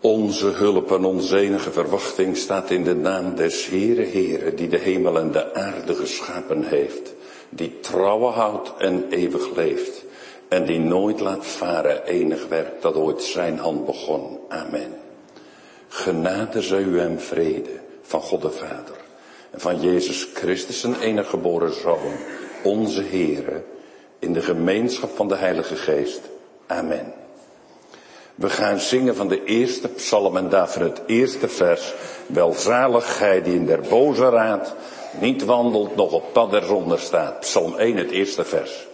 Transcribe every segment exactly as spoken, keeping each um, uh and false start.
Onze hulp en onze enige verwachting staat in de naam des Heere Heere, die de hemel en de aarde geschapen heeft, die trouwen houdt en eeuwig leeft, en die nooit laat varen enig werk dat ooit zijn hand begon. Amen. Genade zij u en vrede van God de Vader en van Jezus Christus, zijn enige geboren Zoon, onze Heere, in de gemeenschap van de Heilige Geest. Amen. We gaan zingen van de eerste psalm en daarvoor het eerste vers. Welzalig gij die in der boze raad niet wandelt, nog op pad der zonde staat. Psalm één, het eerste vers.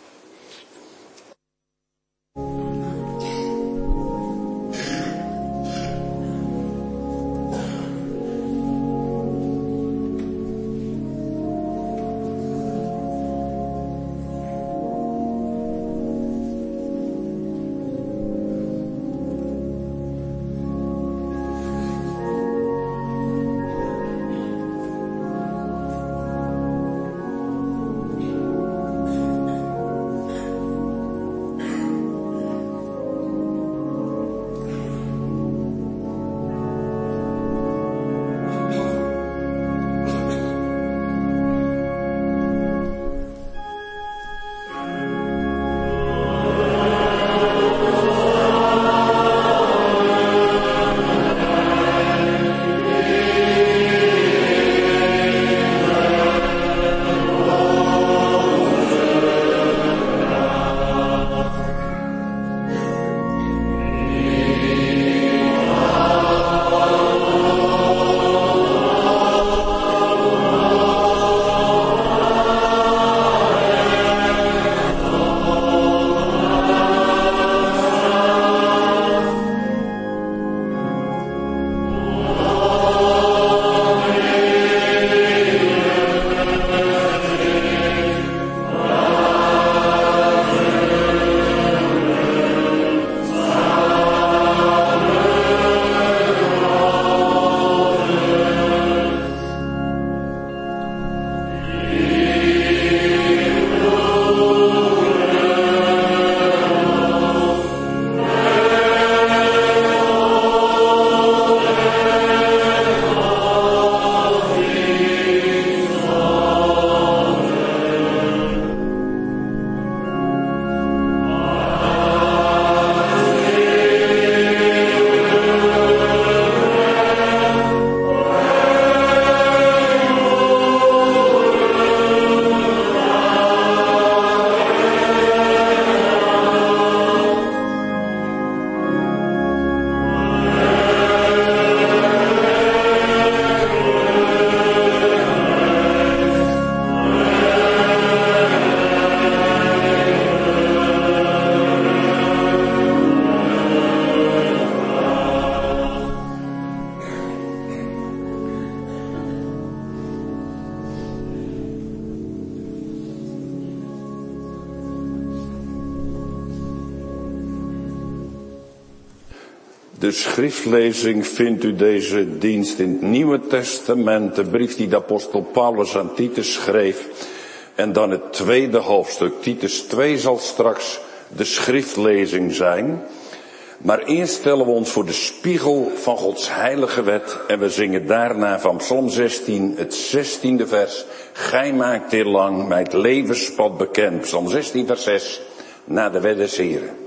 De schriftlezing vindt u deze dienst in het Nieuwe Testament, de brief die de apostel Paulus aan Titus schreef. En dan het tweede hoofdstuk. Titus twee zal straks de schriftlezing zijn. Maar eerst stellen we ons voor de spiegel van Gods heilige wet. En we zingen daarna van Psalm zestien, het zestiende vers. Gij maakt heel lang mij het levenspad bekend. Psalm zestien vers zes, naar de wet des Heren.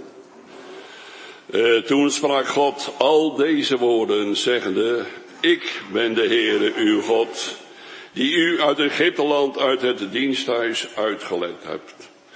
Uh, toen sprak God al deze woorden, zeggende, ik ben de Heere uw God, die u uit Egypteland, uit het diensthuis uitgeleid hebt.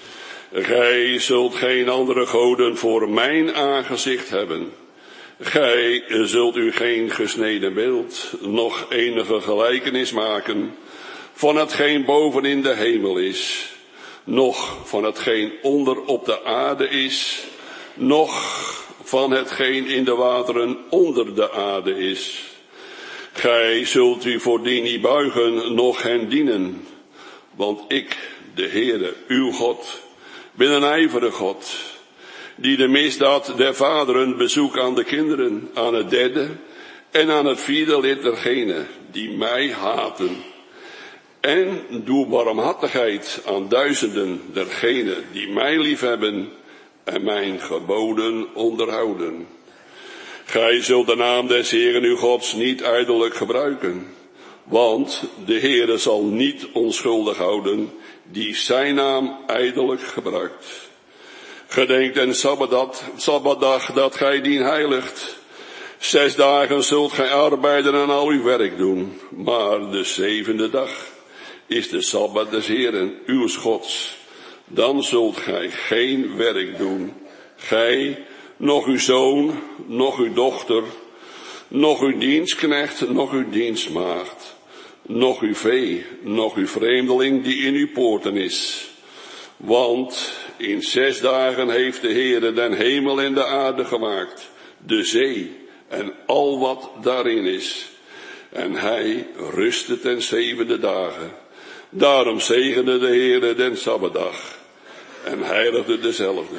Gij zult geen andere goden voor mijn aangezicht hebben. Gij zult u geen gesneden beeld, noch enige gelijkenis maken van hetgeen boven in de hemel is, noch van hetgeen onder op de aarde is, noch van hetgeen in de wateren onder de aarde is. Gij zult u voor die niet buigen, noch hen dienen. Want ik, de Heere, uw God, ben een ijverige God, die de misdaad der vaderen bezoekt aan de kinderen, aan het derde en aan het vierde lid dergenen die mij haten. En doe barmhartigheid aan duizenden dergenen die mij liefhebben en mijn geboden onderhouden. Gij zult de naam des Heeren uw Gods niet ijdelijk gebruiken, want de Heere zal niet onschuldig houden die zijn naam ijdelijk gebruikt. Gedenkt en sabbatdag, sabbatdag dat gij dien heiligt. Zes dagen zult gij arbeiden en al uw werk doen, maar de zevende dag is de sabbat des Heeren, uw Gods. Dan zult gij geen werk doen, gij, nog uw zoon, nog uw dochter, nog uw dienstknecht, nog uw dienstmaagd, nog uw vee, nog uw vreemdeling die in uw poorten is. Want in zes dagen heeft de Heere den hemel en de aarde gemaakt, de zee en al wat daarin is. En hij rustte ten zevende dagen. Daarom zegende de Heere den sabbatdag en heiligde dezelfde.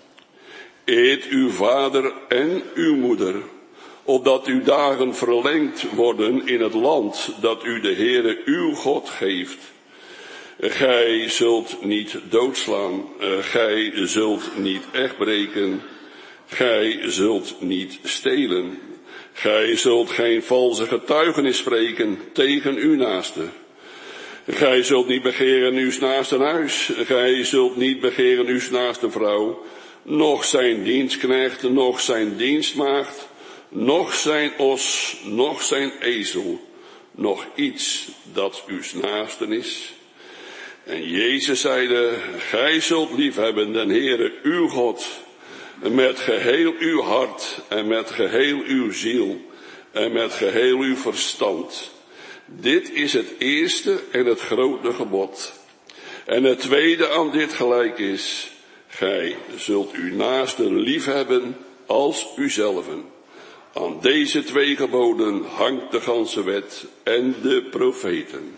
Eet uw vader en uw moeder, opdat uw dagen verlengd worden in het land dat u de Heere uw God geeft. Gij zult niet doodslaan, gij zult niet echtbreken, gij zult niet stelen, gij zult geen valse getuigenis spreken tegen uw naaste. Gij zult niet begeren uw naaste huis, gij zult niet begeren uw naaste vrouw, noch zijn dienstknecht, noch zijn dienstmaagd, noch zijn os, noch zijn ezel, noch iets dat uw naasten is. En Jezus zeide, gij zult liefhebben den Heere uw God, met geheel uw hart en met geheel uw ziel en met geheel uw verstand. Dit is het eerste en het grote gebod. En het tweede aan dit gelijk is, gij zult uw naasten liefhebben als uzelven. Aan deze twee geboden hangt de ganse wet en de profeten.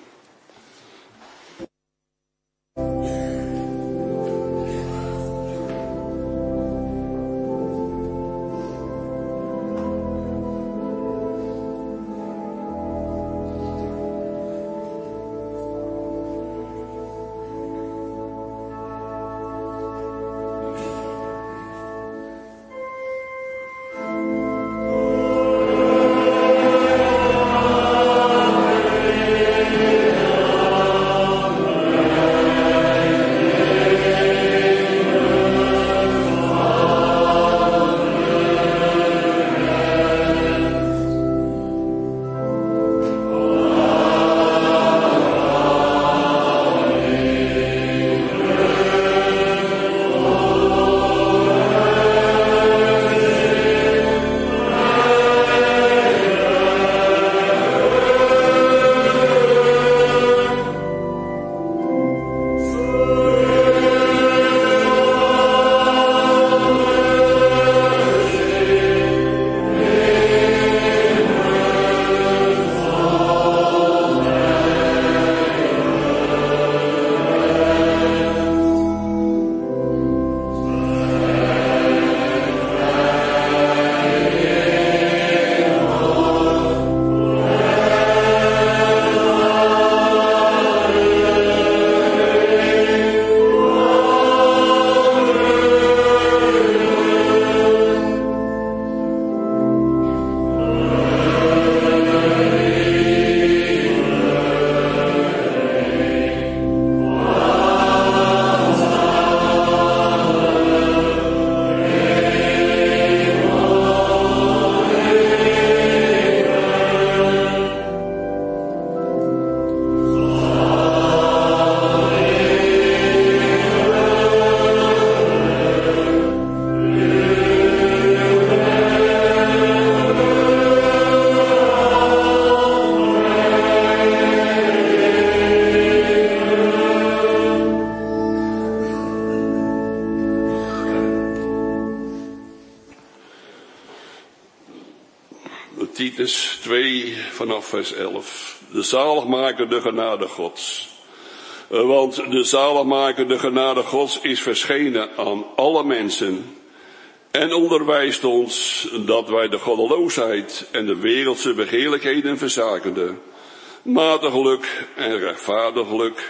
Titus twee vanaf vers elf. De zaligmakende genade Gods. Want de zaligmakende genade Gods is verschenen aan alle mensen en onderwijst ons dat wij de goddeloosheid en de wereldse begeerlijkheden verzakende, matiglijk en rechtvaardiglijk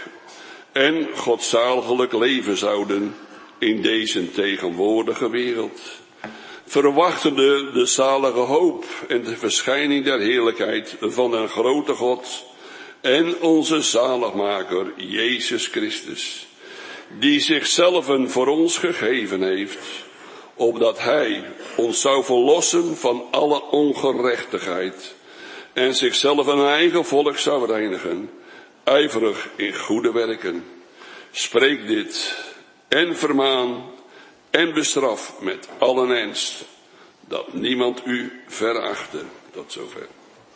en godzaliglijk leven zouden in deze tegenwoordige wereld. verwachtende de zalige hoop en de verschijning der heerlijkheid van een grote God en onze zaligmaker Jezus Christus, die zichzelf voor ons gegeven heeft, opdat Hij ons zou verlossen van alle ongerechtigheid en zichzelf een eigen volk zou reinigen, ijverig in goede werken. Spreek dit en vermaan en bestraf met allen ernst, dat niemand u verachte. Tot zover.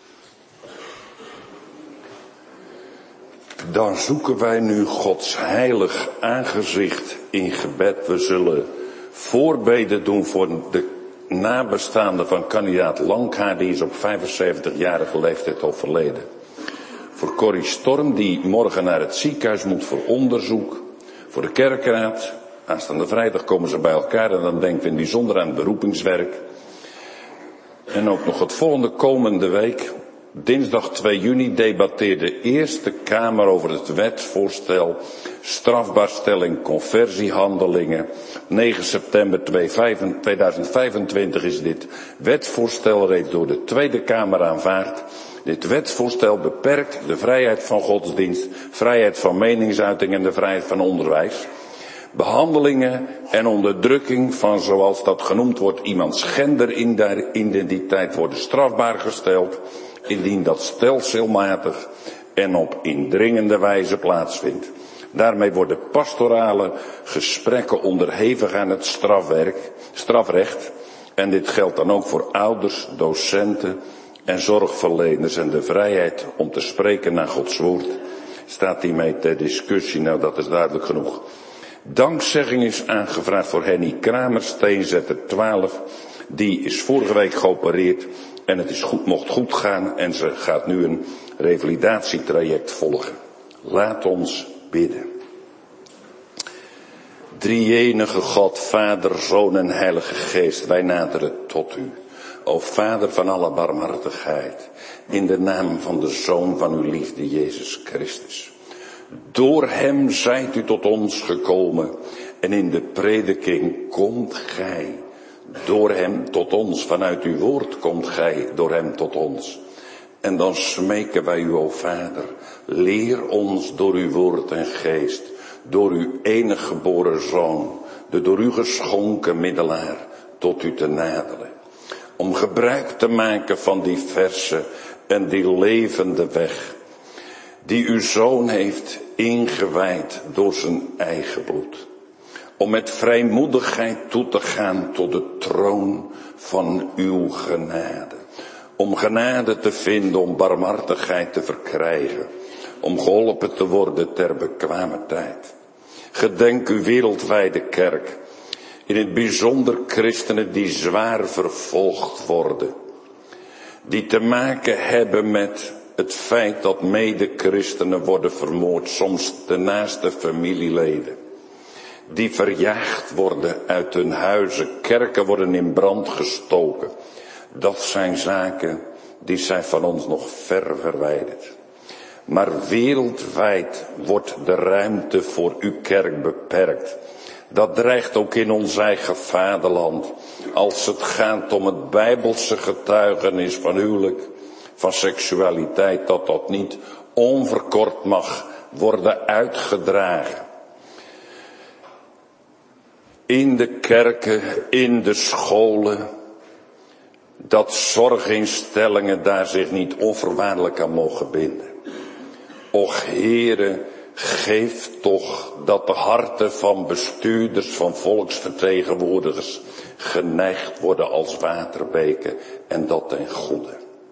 Dan zoeken wij nu Gods heilig aangezicht in gebed. We zullen voorbeden doen voor de nabestaanden van kandidaat Langhaar, die is op vijfenzeventigjarige leeftijd overleden. Voor Corrie Storm, die morgen naar het ziekenhuis moet voor onderzoek. Voor de kerkraad. Aanstaande vrijdag komen ze bij elkaar en dan denken we in het bijzonder aan het beroepingswerk. En ook nog het volgende komende week, dinsdag twee juni, debatteert de Eerste Kamer over het wetsvoorstel strafbaarstelling conversiehandelingen. negen september tweeduizend vijfentwintig is dit wetsvoorstel reeds door de Tweede Kamer aanvaard. Dit wetsvoorstel beperkt de vrijheid van godsdienst, vrijheid van meningsuiting en de vrijheid van onderwijs. Behandelingen en onderdrukking van, zoals dat genoemd wordt, iemands genderidentiteit worden strafbaar gesteld, indien dat stelselmatig en op indringende wijze plaatsvindt. Daarmee worden pastorale gesprekken onderhevig aan het strafwerk, strafrecht. En dit geldt dan ook voor ouders, docenten en zorgverleners. En de vrijheid om te spreken naar Gods woord staat hiermee ter discussie. Nou, dat is duidelijk genoeg. Dankzegging is aangevraagd voor Henny Kramer, steenzetter twaalf. Die is vorige week geopereerd en het is goed, mocht goed gaan en ze gaat nu een revalidatietraject volgen. Laat ons bidden. Drie-enige God, Vader, Zoon en Heilige Geest, wij naderen tot u. O Vader van alle barmhartigheid, in de naam van de Zoon van uw liefde, Jezus Christus. Door hem zijt u tot ons gekomen en in de prediking komt gij. Door hem tot ons, vanuit uw woord komt gij, door hem tot ons. En dan smeken wij u, o Vader, leer ons door uw woord en geest, door uw enige geboren Zoon, de door u geschonken middelaar, tot u te naderen. Om gebruik te maken van die verse en die levende weg, die uw Zoon heeft ingewijd door zijn eigen bloed. Om met vrijmoedigheid toe te gaan tot de troon van uw genade. Om genade te vinden, om barmhartigheid te verkrijgen. Om geholpen te worden ter bekwame tijd. Gedenk uw wereldwijde kerk. In het bijzonder christenen die zwaar vervolgd worden. Die te maken hebben met het feit dat mede-christenen worden vermoord. Soms de naaste familieleden. Die verjaagd worden uit hun huizen. Kerken worden in brand gestoken. Dat zijn zaken die zijn van ons nog ver verwijderd. Maar wereldwijd wordt de ruimte voor uw kerk beperkt. Dat dreigt ook in ons eigen vaderland. Als het gaat om het bijbelse getuigenis van huwelijk, van seksualiteit, dat dat niet onverkort mag worden uitgedragen. In de kerken, in de scholen, dat zorginstellingen daar zich niet onvoorwaardelijk aan mogen binden. Och Heere, geef toch dat de harten van bestuurders, van volksvertegenwoordigers geneigd worden als waterbeken en dat ten goede.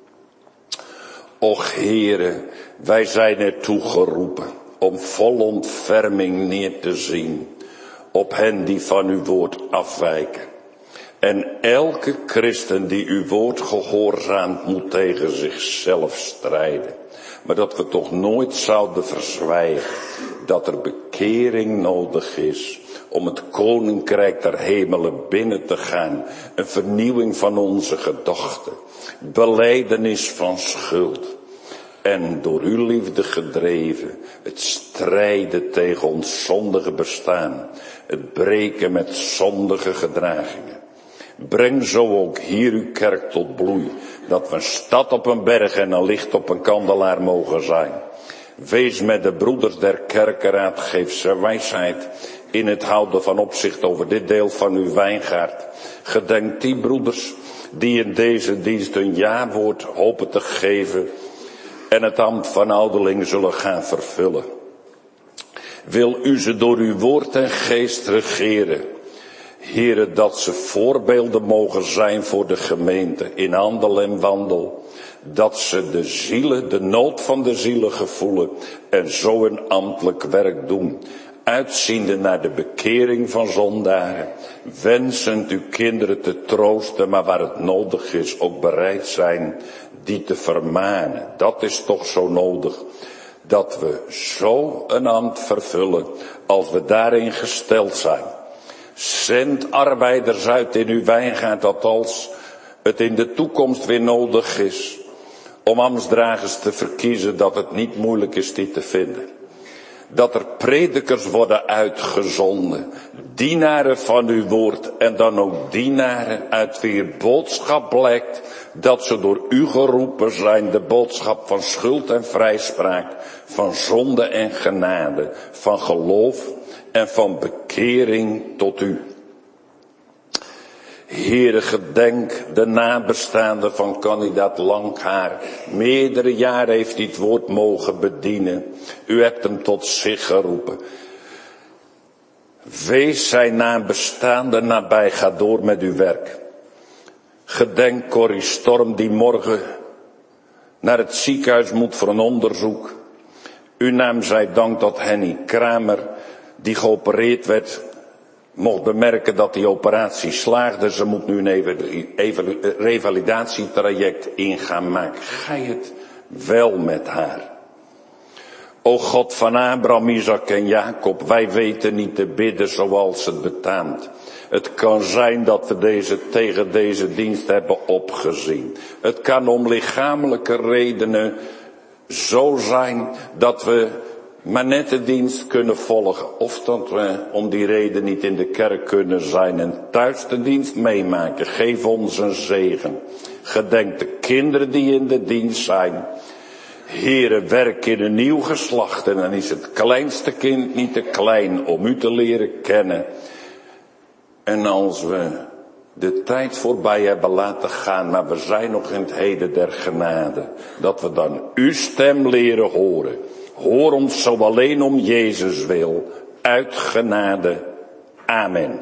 Och Heere, wij zijn ertoe geroepen om vol ontferming neer te zien op hen die van uw woord afwijken. En elke christen die uw woord gehoorzaamt moet tegen zichzelf strijden. Maar dat we toch nooit zouden verzwijgen dat er bekering nodig is om het koninkrijk der hemelen binnen te gaan. Een vernieuwing van onze gedachten. Belijdenis van schuld. En door uw liefde gedreven het strijden tegen ons zondige bestaan. Het breken met zondige gedragingen. Breng zo ook hier uw kerk tot bloei, dat we een stad op een berg en een licht op een kandelaar mogen zijn. Wees met de broeders der kerkenraad, geef ze wijsheid in het houden van opzicht over dit deel van uw wijngaard. Gedenk die broeders die in deze dienst een ja-woord hopen te geven en het ambt van ouderling zullen gaan vervullen. Wil u ze door uw woord en geest regeren. Heere, dat ze voorbeelden mogen zijn voor de gemeente in handel en wandel. Dat ze de zielen, de nood van de zielen gevoelen en zo een ambtelijk werk doen. Uitziende naar de bekering van zondaren. Wensend uw kinderen te troosten, maar waar het nodig is ook bereid zijn die te vermanen. Dat is toch zo nodig. Dat we zo een ambt vervullen als we daarin gesteld zijn. Zend arbeiders uit in uw wijngaard, dat als het in de toekomst weer nodig is om ambtsdragers te verkiezen, dat het niet moeilijk is die te vinden. Dat er predikers worden uitgezonden, dienaren van uw woord en dan ook dienaren uit wie boodschap blijkt dat ze door u geroepen zijn, de boodschap van schuld en vrijspraak, van zonde en genade, van geloof en van bekering tot u. Heere, gedenk de nabestaanden van kandidaat Langhaar. Meerdere jaren heeft hij het woord mogen bedienen. U hebt hem tot zich geroepen. Wees zijn nabestaanden nabij, ga door met uw werk. Gedenk Corrie Storm die morgen naar het ziekenhuis moet voor een onderzoek. U naam zij dank dat Henny Kramer, die geopereerd werd, mocht bemerken dat die operatie slaagde. Ze moet nu een revalidatietraject ingaan. Maak gij het wel met haar. O God van Abraham, Isaac en Jacob, wij weten niet te bidden zoals het betaamt. Het kan zijn dat we deze, tegen deze dienst hebben opgezien. Het kan om lichamelijke redenen zo zijn dat we maar net de dienst kunnen volgen. Of dat we om die reden niet in de kerk kunnen zijn en thuis de dienst meemaken. Geef ons een zegen. Gedenk de kinderen die in de dienst zijn. Heere, werk in een nieuw geslacht. En dan is het kleinste kind niet te klein om u te leren kennen. En als we de tijd voorbij hebben laten gaan, maar we zijn nog in het heden der genade, dat we dan uw stem leren horen. Hoor ons zo alleen om Jezus wil, uit genade. Amen.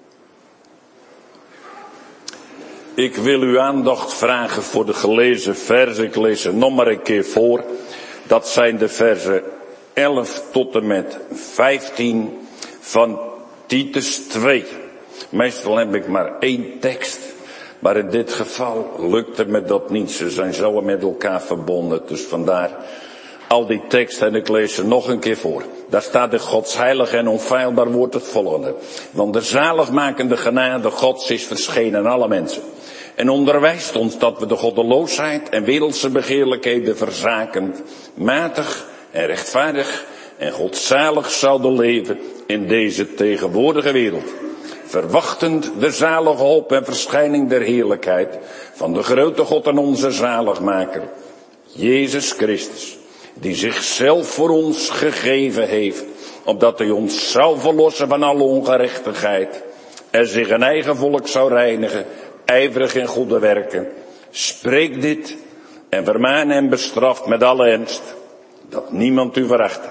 Ik wil uw aandacht vragen voor de gelezen verzen. Ik lees ze nog maar een keer voor. Dat zijn de verzen elf tot en met vijftien van Titus twee. Meestal heb ik maar één tekst. Maar in dit geval lukte me dat niet. Ze zijn zo met elkaar verbonden. Dus vandaar al die teksten en ik lees ze nog een keer voor. Daar staat in Gods heilig en onfeilbaar woord het volgende. Want de zaligmakende genade Gods is verschenen aan alle mensen. En onderwijst ons dat we de goddeloosheid en wereldse begeerlijkheden verzakend, matig en rechtvaardig en godzalig zouden leven in deze tegenwoordige wereld. Verwachtend de zalige hoop en verschijning der heerlijkheid van de grote God en onze zaligmaker, Jezus Christus, die zichzelf voor ons gegeven heeft, opdat hij ons zou verlossen van alle ongerechtigheid en zich een eigen volk zou reinigen, ijverig in goede werken. Spreek dit en vermaan en bestraft met alle ernst, dat niemand u verachte.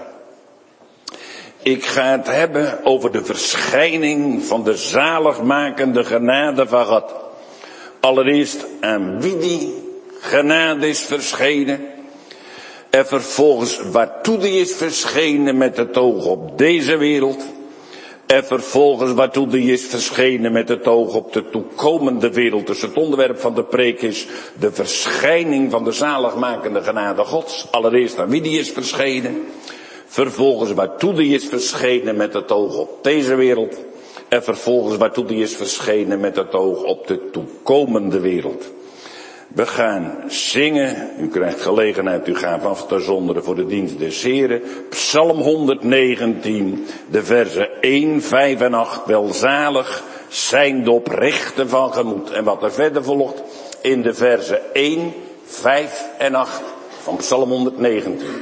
Ik ga het hebben over de verschijning van de zaligmakende genade van God. Allereerst aan wie die genade is verschenen. En vervolgens waartoe die is verschenen met het oog op deze wereld. En vervolgens waartoe die is verschenen met het oog op de toekomende wereld. Dus het onderwerp van de preek is de verschijning van de zaligmakende genade Gods. Allereerst aan wie die is verschenen. Vervolgens waartoe die is verschenen met het oog op deze wereld. En vervolgens waartoe die is verschenen met het oog op de toekomende wereld. We gaan zingen. U krijgt gelegenheid u gaaf af te zonderen voor de dienst des Heren. Psalm honderdnegentien, de versen één, vijf en acht. Welzalig zijn de oprechten van gemoed. En wat er verder volgt in de versen één, vijf en acht van Psalm honderdnegentien.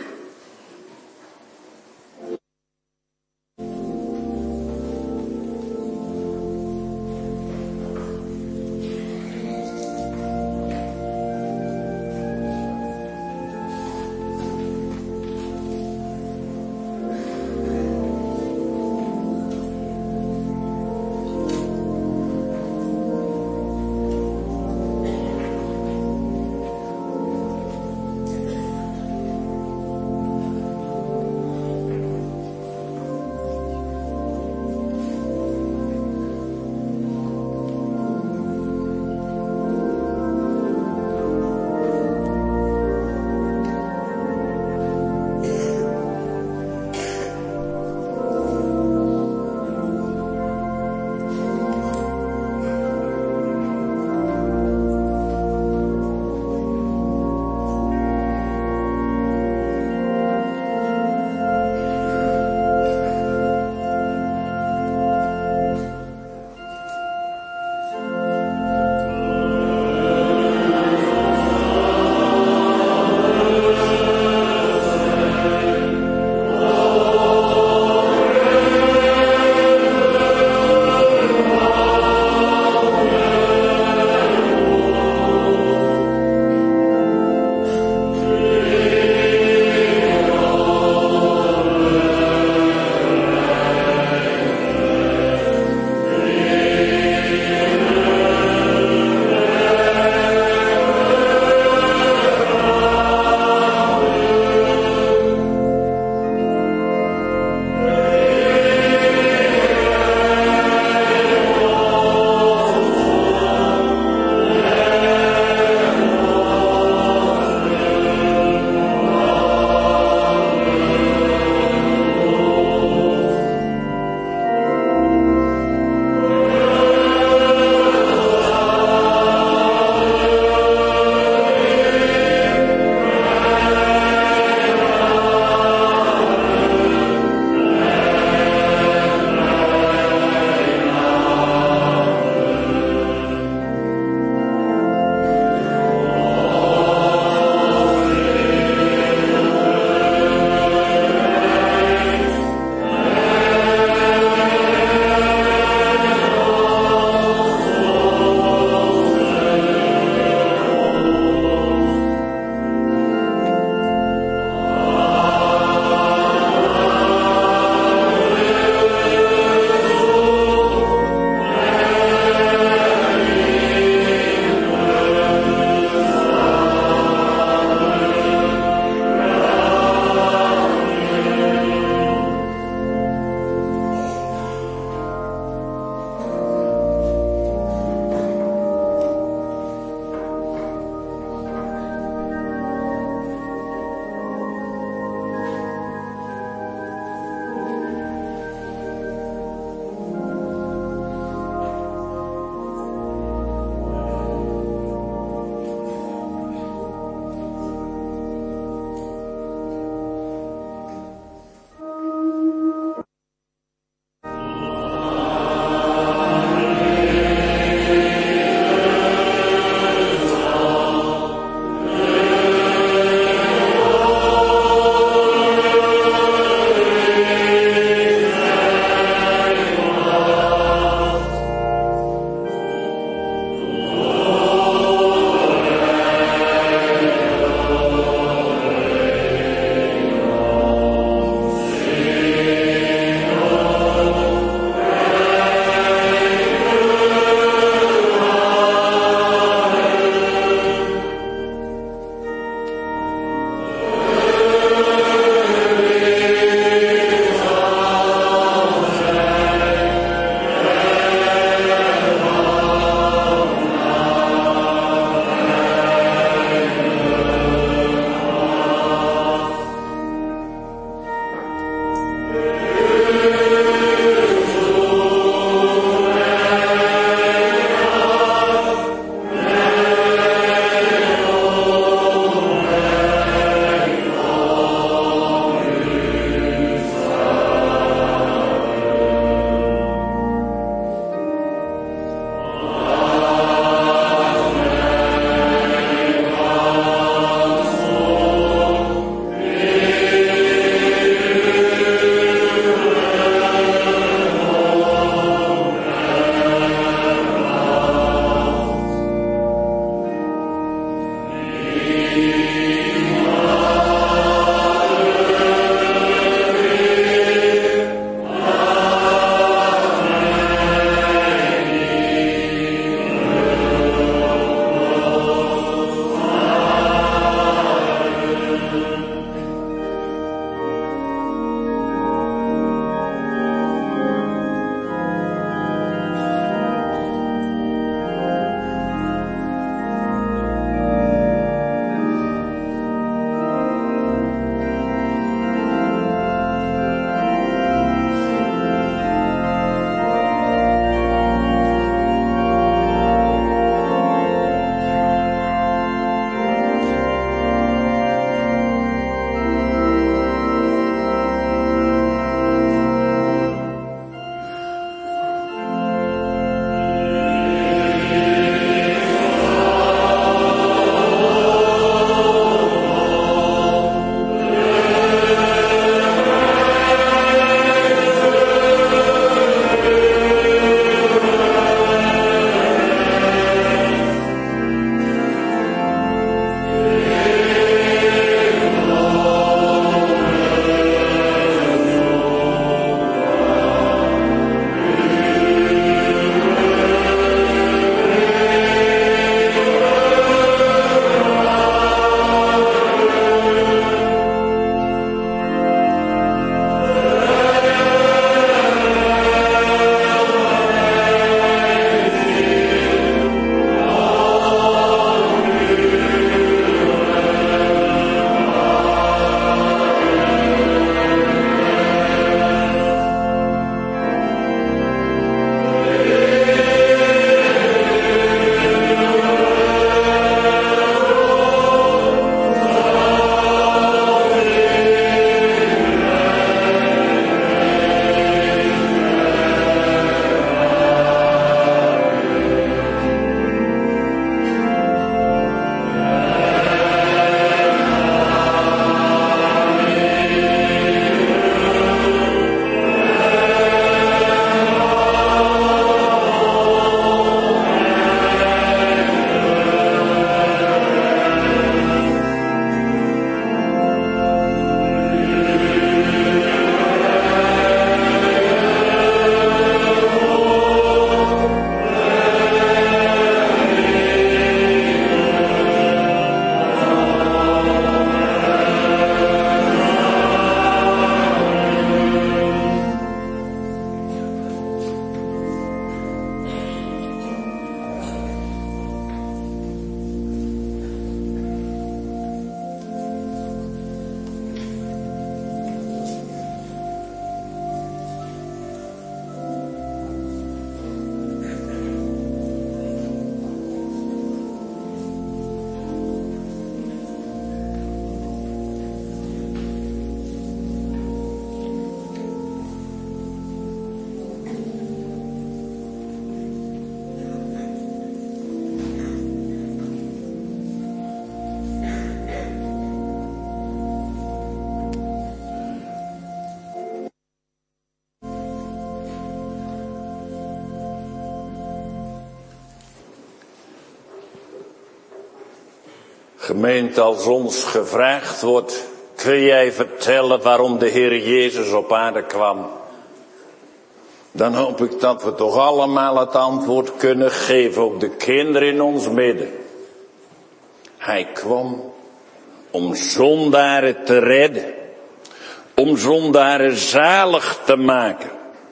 Gemeente, als ons gevraagd wordt, kun jij vertellen waarom de Heer Jezus op aarde kwam? Dan hoop ik dat we toch allemaal het antwoord kunnen geven, ook de kinderen in ons midden. Hij kwam om zondaren te redden, om zondaren zalig te maken.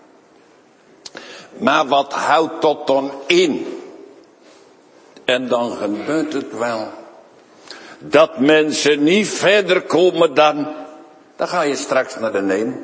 Maar wat houdt dat dan in? En dan gebeurt het wel dat mensen niet verder komen dan, dan ga je straks naar de neem.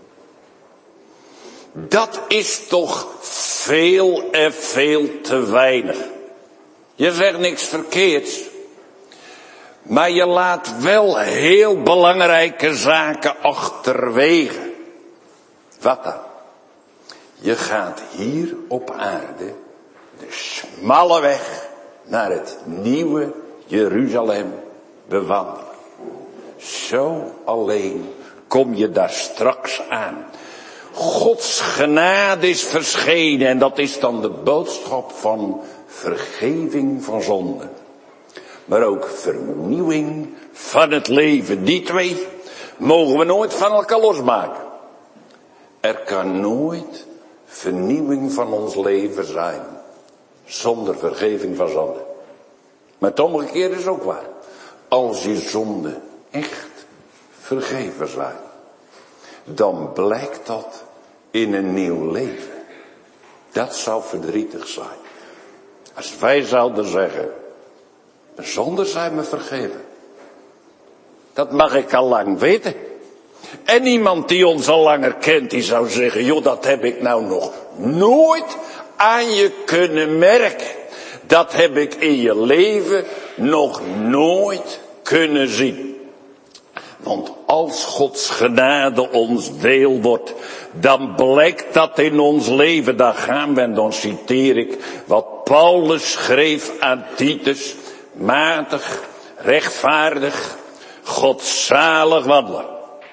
Dat is toch veel en veel te weinig. Je zegt niks verkeerds. Maar je laat wel heel belangrijke zaken achterwege. Wat dan? Je gaat hier op aarde de smalle weg naar het nieuwe Jeruzalem bewandelen. Zo alleen kom je daar straks aan. Gods genade is verschenen en dat is dan de boodschap van vergeving van zonde. Maar ook vernieuwing van het leven. Die twee mogen we nooit van elkaar losmaken. Er kan nooit vernieuwing van ons leven zijn zonder vergeving van zonde. Maar het omgekeerde is ook waar. Als je zonde echt vergeven zijn, dan blijkt dat in een nieuw leven. Dat zou verdrietig zijn. Als wij zouden zeggen, mijn zonden zijn me vergeven. Dat mag ik al lang weten. En iemand die ons al langer kent, die zou zeggen, joh, dat heb ik nou nog nooit aan je kunnen merken. Dat heb ik in je leven nog nooit kunnen zien. Want als Gods genade ons deel wordt, dan blijkt dat in ons leven. Dan gaan we en dan citeer ik wat Paulus schreef aan Titus. Matig, rechtvaardig, godzalig wandelen.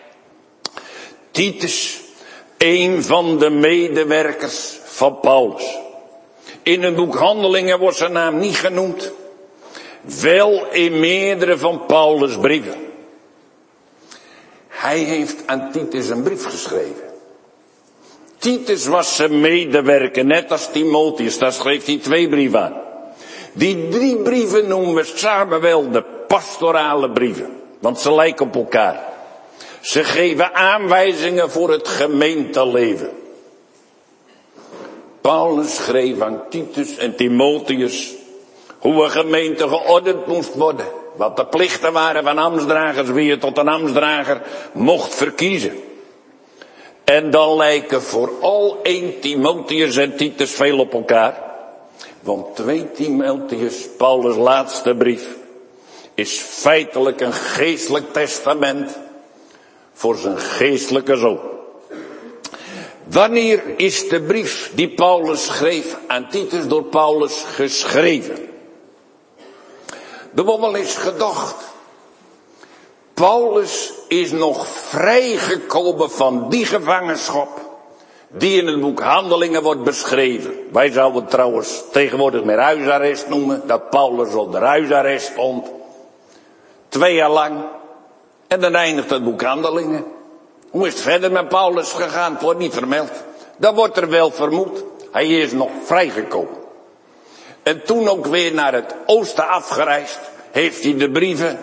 Titus, een van de medewerkers van Paulus. In het boek Handelingen wordt zijn naam niet genoemd. Wel in meerdere van Paulus' brieven. Hij heeft aan Titus een brief geschreven. Titus was zijn medewerker, net als Timotheus. Daar schreef hij twee brieven aan. Die drie brieven noemen we samen wel de pastorale brieven. Want ze lijken op elkaar. Ze geven aanwijzingen voor het gemeenteleven. Paulus schreef aan Titus en Timotheus hoe een gemeente geordend moest worden. Wat de plichten waren van ambtsdragers, wie je tot een ambtsdrager mocht verkiezen. En dan lijken vooral één Timotheus en Titus veel op elkaar. Want twee Timotheus, Paulus' laatste brief, is feitelijk een geestelijk testament voor zijn geestelijke zoon. Wanneer is de brief die Paulus schreef aan Titus door Paulus geschreven? Er wordt wel eens gedacht. Paulus is nog vrijgekomen van die gevangenschap die in het boek Handelingen wordt beschreven. Wij zouden het trouwens tegenwoordig meer huisarrest noemen. Dat Paulus onder huisarrest stond. Twee jaar lang. En dan eindigt het boek Handelingen. Hoe is het verder met Paulus gegaan? Het wordt niet vermeld. Dan wordt er wel vermoed. Hij is nog vrijgekomen. En toen ook weer naar het oosten afgereisd. Heeft hij de brieven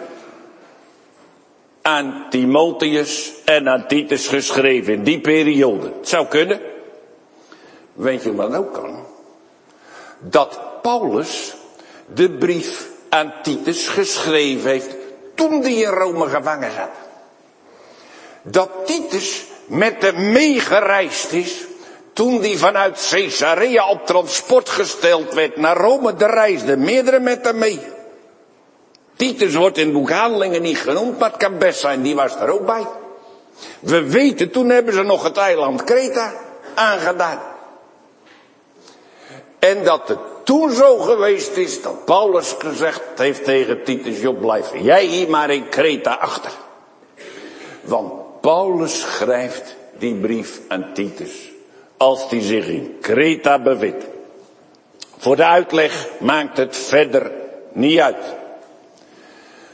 aan Timotheus en aan Titus geschreven in die periode. Het zou kunnen. Weet je wat ook kan? Dat Paulus de brief aan Titus geschreven heeft toen hij in Rome gevangen zat. Dat Titus met hem meegereisd is toen hij vanuit Caesarea op transport gesteld werd naar Rome. Er reisden meerdere met hem mee. Titus wordt in het boek Handelingen niet genoemd, maar het kan best zijn, die was er ook bij. We weten, toen hebben ze nog het eiland Kreta aangedaan. En dat het toen zo geweest is dat Paulus gezegd heeft tegen Titus, joh, blijf jij hier maar in Kreta achter. Want Paulus schrijft die brief aan Titus als hij zich in Kreta bevindt. Voor de uitleg maakt het verder niet uit.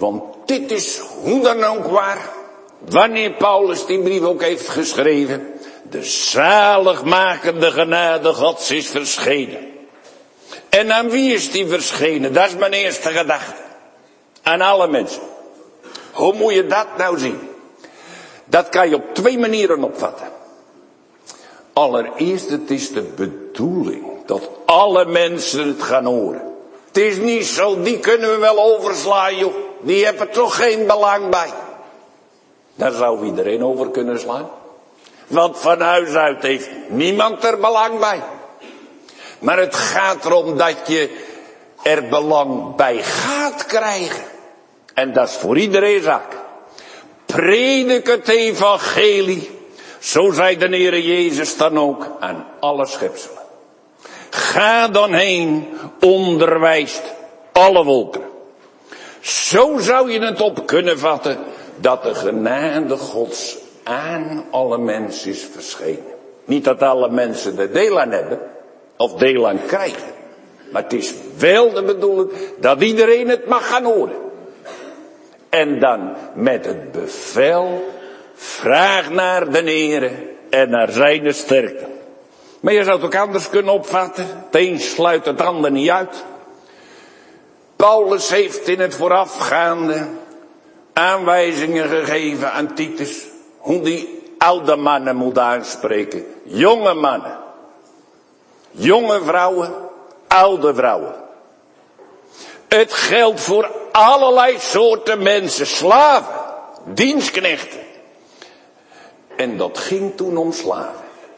Want dit is hoe dan ook waar, wanneer Paulus die brief ook heeft geschreven, de zaligmakende genade Gods is verschenen. En aan wie is die verschenen? Dat is mijn eerste gedachte. Aan alle mensen. Hoe moet je dat nou zien? Dat kan je op twee manieren opvatten. Allereerst, het is de bedoeling dat alle mensen het gaan horen. Het is niet zo, die kunnen we wel overslaan, joh. Die hebben toch geen belang bij. Daar zou iedereen over kunnen slaan. Want van huis uit heeft niemand er belang bij. Maar het gaat erom dat je er belang bij gaat krijgen. En dat is voor iedereen zaak. Predik het evangelie. Zo zei de Heere Jezus dan ook aan alle schepselen. Ga dan heen, onderwijst alle volkeren. Zo zou je het op kunnen vatten dat de genade Gods aan alle mensen is verschenen. Niet dat alle mensen er deel aan hebben of deel aan krijgen. Maar het is wel de bedoeling dat iedereen het mag gaan horen. En dan met het bevel, vraag naar de Heere en naar zijn sterkte. Maar je zou het ook anders kunnen opvatten. Het een sluit het ander niet uit. Paulus heeft in het voorafgaande aanwijzingen gegeven aan Titus. Hoe die oude mannen moet aanspreken. Jonge mannen. Jonge vrouwen. Oude vrouwen. Het geldt voor allerlei soorten mensen. Slaven. Dienstknechten. En dat ging toen om slaven.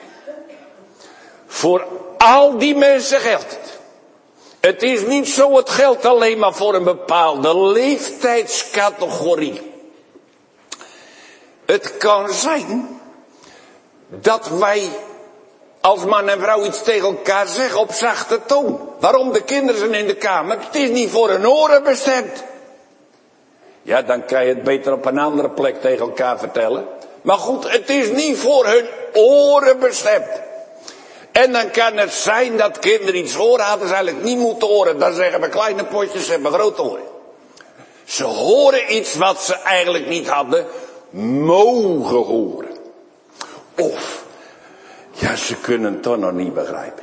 Voor al die mensen geldt het. Het is niet zo, het geldt alleen maar voor een bepaalde leeftijdscategorie. Het kan zijn dat wij als man en vrouw iets tegen elkaar zeggen op zachte toon. Waarom? De kinderen zijn in de kamer. Het is niet voor hun oren bestemd. Ja, dan kan je het beter op een andere plek tegen elkaar vertellen. Maar goed, het is niet voor hun oren bestemd. En dan kan het zijn dat kinderen iets horen hadden ze eigenlijk niet moeten horen. Dan zeggen we kleine potjes, ze hebben grote oren. Ze horen iets wat ze eigenlijk niet hadden mogen horen. Of, ja, ze kunnen het toch nog niet begrijpen.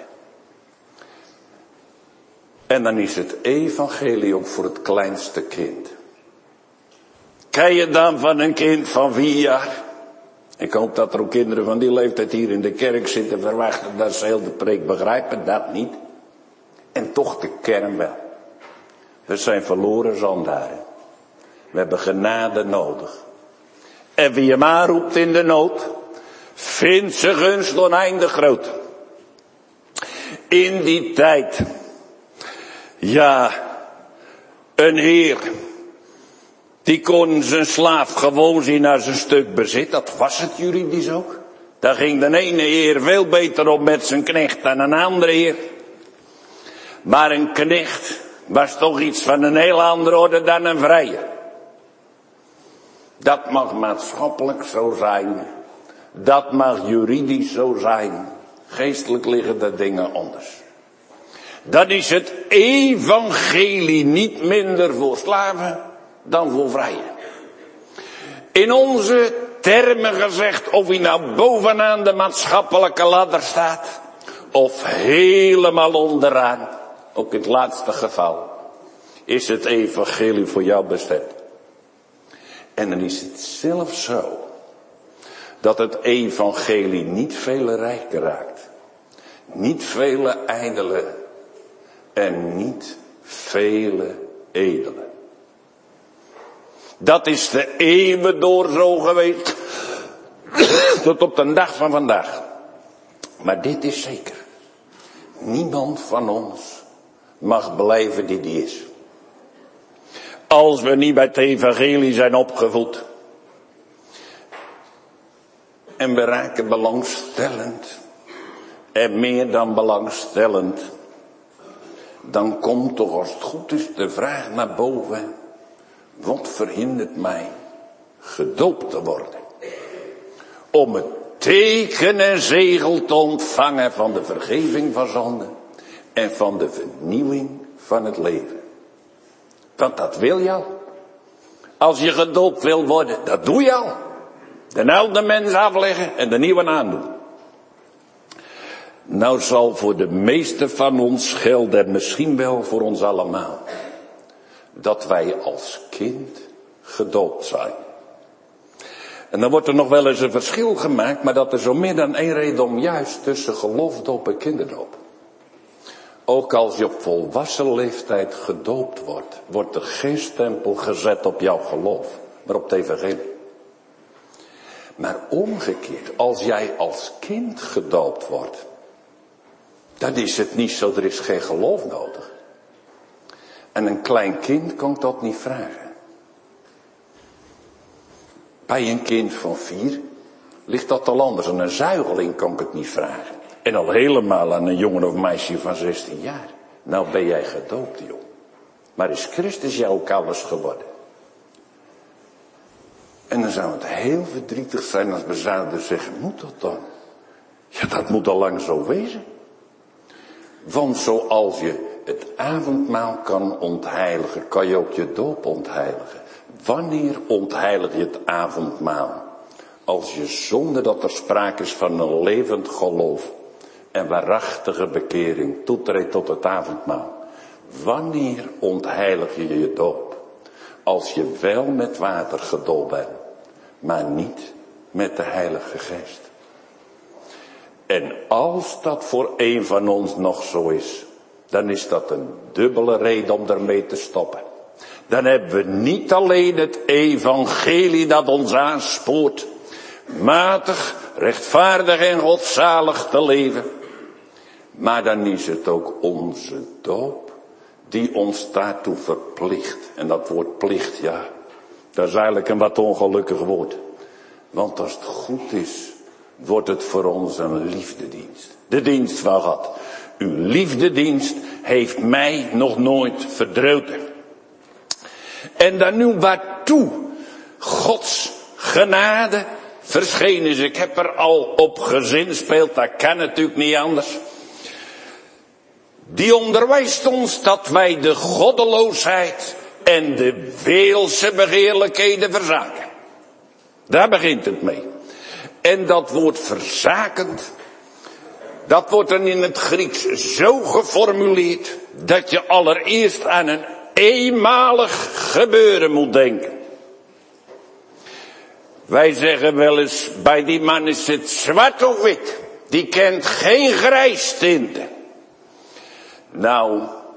En dan is het evangelie ook voor het kleinste kind. Kan je dan van een kind van vier jaar... Ik hoop dat er ook kinderen van die leeftijd hier in de kerk zitten verwachten dat ze heel de preek begrijpen, dat niet. En toch de kern wel. We zijn verloren zondaren. We hebben genade nodig. En wie hem aanroept in de nood, vindt zijn gunst oneindig groot. In die tijd, ja, een heer... Die kon zijn slaaf gewoon zien als een stuk bezit. Dat was het juridisch ook. Daar ging de ene heer veel beter op met zijn knecht dan een andere heer. Maar een knecht was toch iets van een heel andere orde dan een vrije. Dat mag maatschappelijk zo zijn. Dat mag juridisch zo zijn. Geestelijk liggen de dingen anders. Dan is het evangelie niet minder voor slaven dan voor vrijen. In onze termen gezegd, of hij nou bovenaan de maatschappelijke ladder staat, of helemaal onderaan, ook in het laatste geval, is het evangelie voor jou bestemd. En dan is het zelfs zo, dat het evangelie niet vele rijken raakt, niet vele ijdelen en niet vele edelen. Dat is de eeuwen door zo geweest. Tot op de dag van vandaag. Maar dit is zeker. Niemand van ons mag blijven die die is. Als we niet bij het evangelie zijn opgevoed. En we raken belangstellend. En meer dan belangstellend. Dan komt toch als het goed is de vraag naar boven. Wat verhindert mij gedoopt te worden? Om het teken en zegel te ontvangen van de vergeving van zonde. En van de vernieuwing van het leven. Want dat wil jou. Als je gedoopt wil worden, dat doe je al. De oude mens afleggen en de nieuwe aandoen. Nou zal voor de meeste van ons gelden, misschien wel voor ons allemaal, dat wij als kind gedoopt zijn. En dan wordt er nog wel eens een verschil gemaakt, maar dat is zo meer dan één reden om juist tussen geloofdoop en kinderdoop. Ook als je op volwassen leeftijd gedoopt wordt, wordt er geen stempel gezet op jouw geloof, maar op het evangelie. Maar omgekeerd, als jij als kind gedoopt wordt, dan is het niet zo, er is geen geloof nodig. En een klein kind kan dat niet vragen. Bij een kind van vier ligt dat al anders. Aan een zuigeling kan ik het niet vragen. En al helemaal aan een jongen of meisje van zestien jaar. Nou ben jij gedoopt, joh. Maar is Christus jou ook alles geworden? En dan zou het heel verdrietig zijn als we zouden zeggen, moet dat dan? Ja, dat moet al lang zo wezen. Want zoals je het avondmaal kan ontheiligen, kan je ook je doop ontheiligen. Wanneer ontheilig je het avondmaal? Als je zonder dat er sprake is van een levend geloof en waarachtige bekering toetreedt tot het avondmaal. Wanneer ontheilig je je doop? Als je wel met water gedoopt bent, maar niet met de Heilige Geest. En als dat voor een van ons nog zo is, dan is dat een dubbele reden om ermee te stoppen. Dan hebben we niet alleen het evangelie dat ons aanspoort, matig, rechtvaardig en godzalig te leven. Maar dan is het ook onze doop die ons daartoe verplicht. En dat woord plicht, ja, dat is eigenlijk een wat ongelukkig woord. Want als het goed is, wordt het voor ons een liefdedienst. De dienst van God. Uw liefdedienst heeft mij nog nooit verdroten. En dan nu waartoe Gods genade verschenen is. Ik heb er al op gezinspeeld, dat kan natuurlijk niet anders. Die onderwijst ons dat wij de goddeloosheid en de wereldse begeerlijkheden verzaken. Daar begint het mee. En dat woord verzakend, dat wordt dan in het Grieks zo geformuleerd, dat je allereerst aan een eenmalig gebeuren moet denken. Wij zeggen wel eens, bij die man is het zwart of wit. Die kent geen grijstinten. Nou,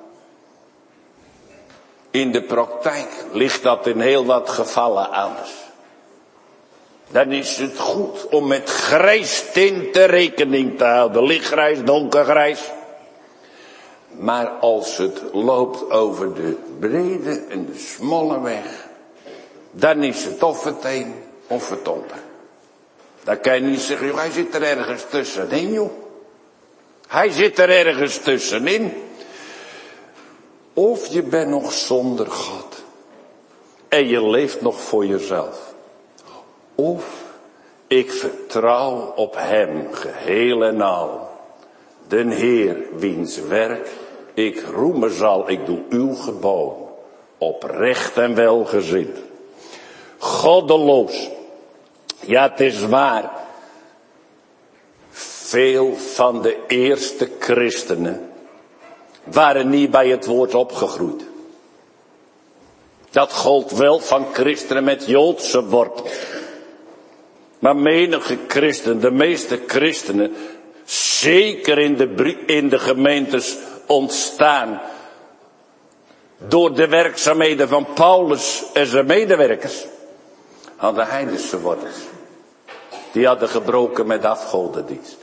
in de praktijk ligt dat in heel wat gevallen anders. Dan is het goed om met grijstinten rekening te houden. Lichtgrijs, donkergrijs. Maar als het loopt over de brede en de smalle weg, dan is het of het een of het ander. Dan kan je niet zeggen, joh, hij zit er ergens tussenin, joh. Hij zit er ergens tussenin. Of je bent nog zonder God. En je leeft nog voor jezelf. Of ik vertrouw op hem geheel en al. Den Heer wiens werk ik roemen zal. Ik doe uw geboden. Oprecht en welgezind. Goddeloos. Ja, het is waar. Veel van de eerste christenen waren niet bij het woord opgegroeid. Dat gold wel van christenen met Joodse wortels. Maar menige christen, de meeste christenen, zeker in de, in de gemeentes ontstaan door de werkzaamheden van Paulus en zijn medewerkers, hadden heidense wortels. Die hadden gebroken met afgodendienst.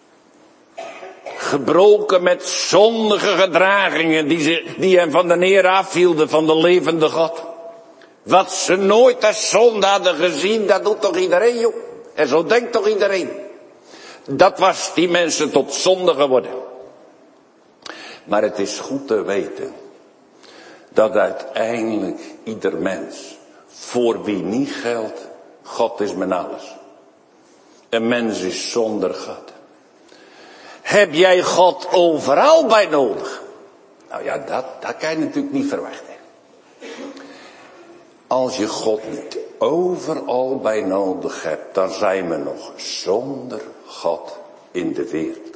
Gebroken met zondige gedragingen die, ze, die hem van de Heer afhielden, van de levende God. Wat ze nooit als zonde hadden gezien, dat doet toch iedereen, joh. En zo denkt toch iedereen. Dat was die mensen tot zonde geworden. Maar het is goed te weten dat uiteindelijk ieder mens, voor wie niet geldt, God is mijn alles. Een mens is zonder God. Heb jij God overal bij nodig? Nou ja, dat, dat kan je natuurlijk niet verwachten. Als je God niet overal bij nodig hebt, dan zijn we nog zonder God in de wereld.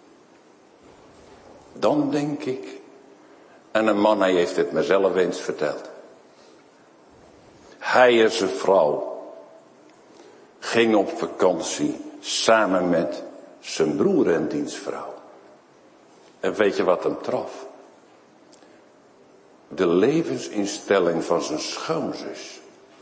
Dan denk ik, en een man, hij heeft het mezelf eens verteld. Hij en zijn vrouw gingen op vakantie samen met zijn broer en diens vrouw. En weet je wat hem trof? De levensinstelling van zijn schoonzus.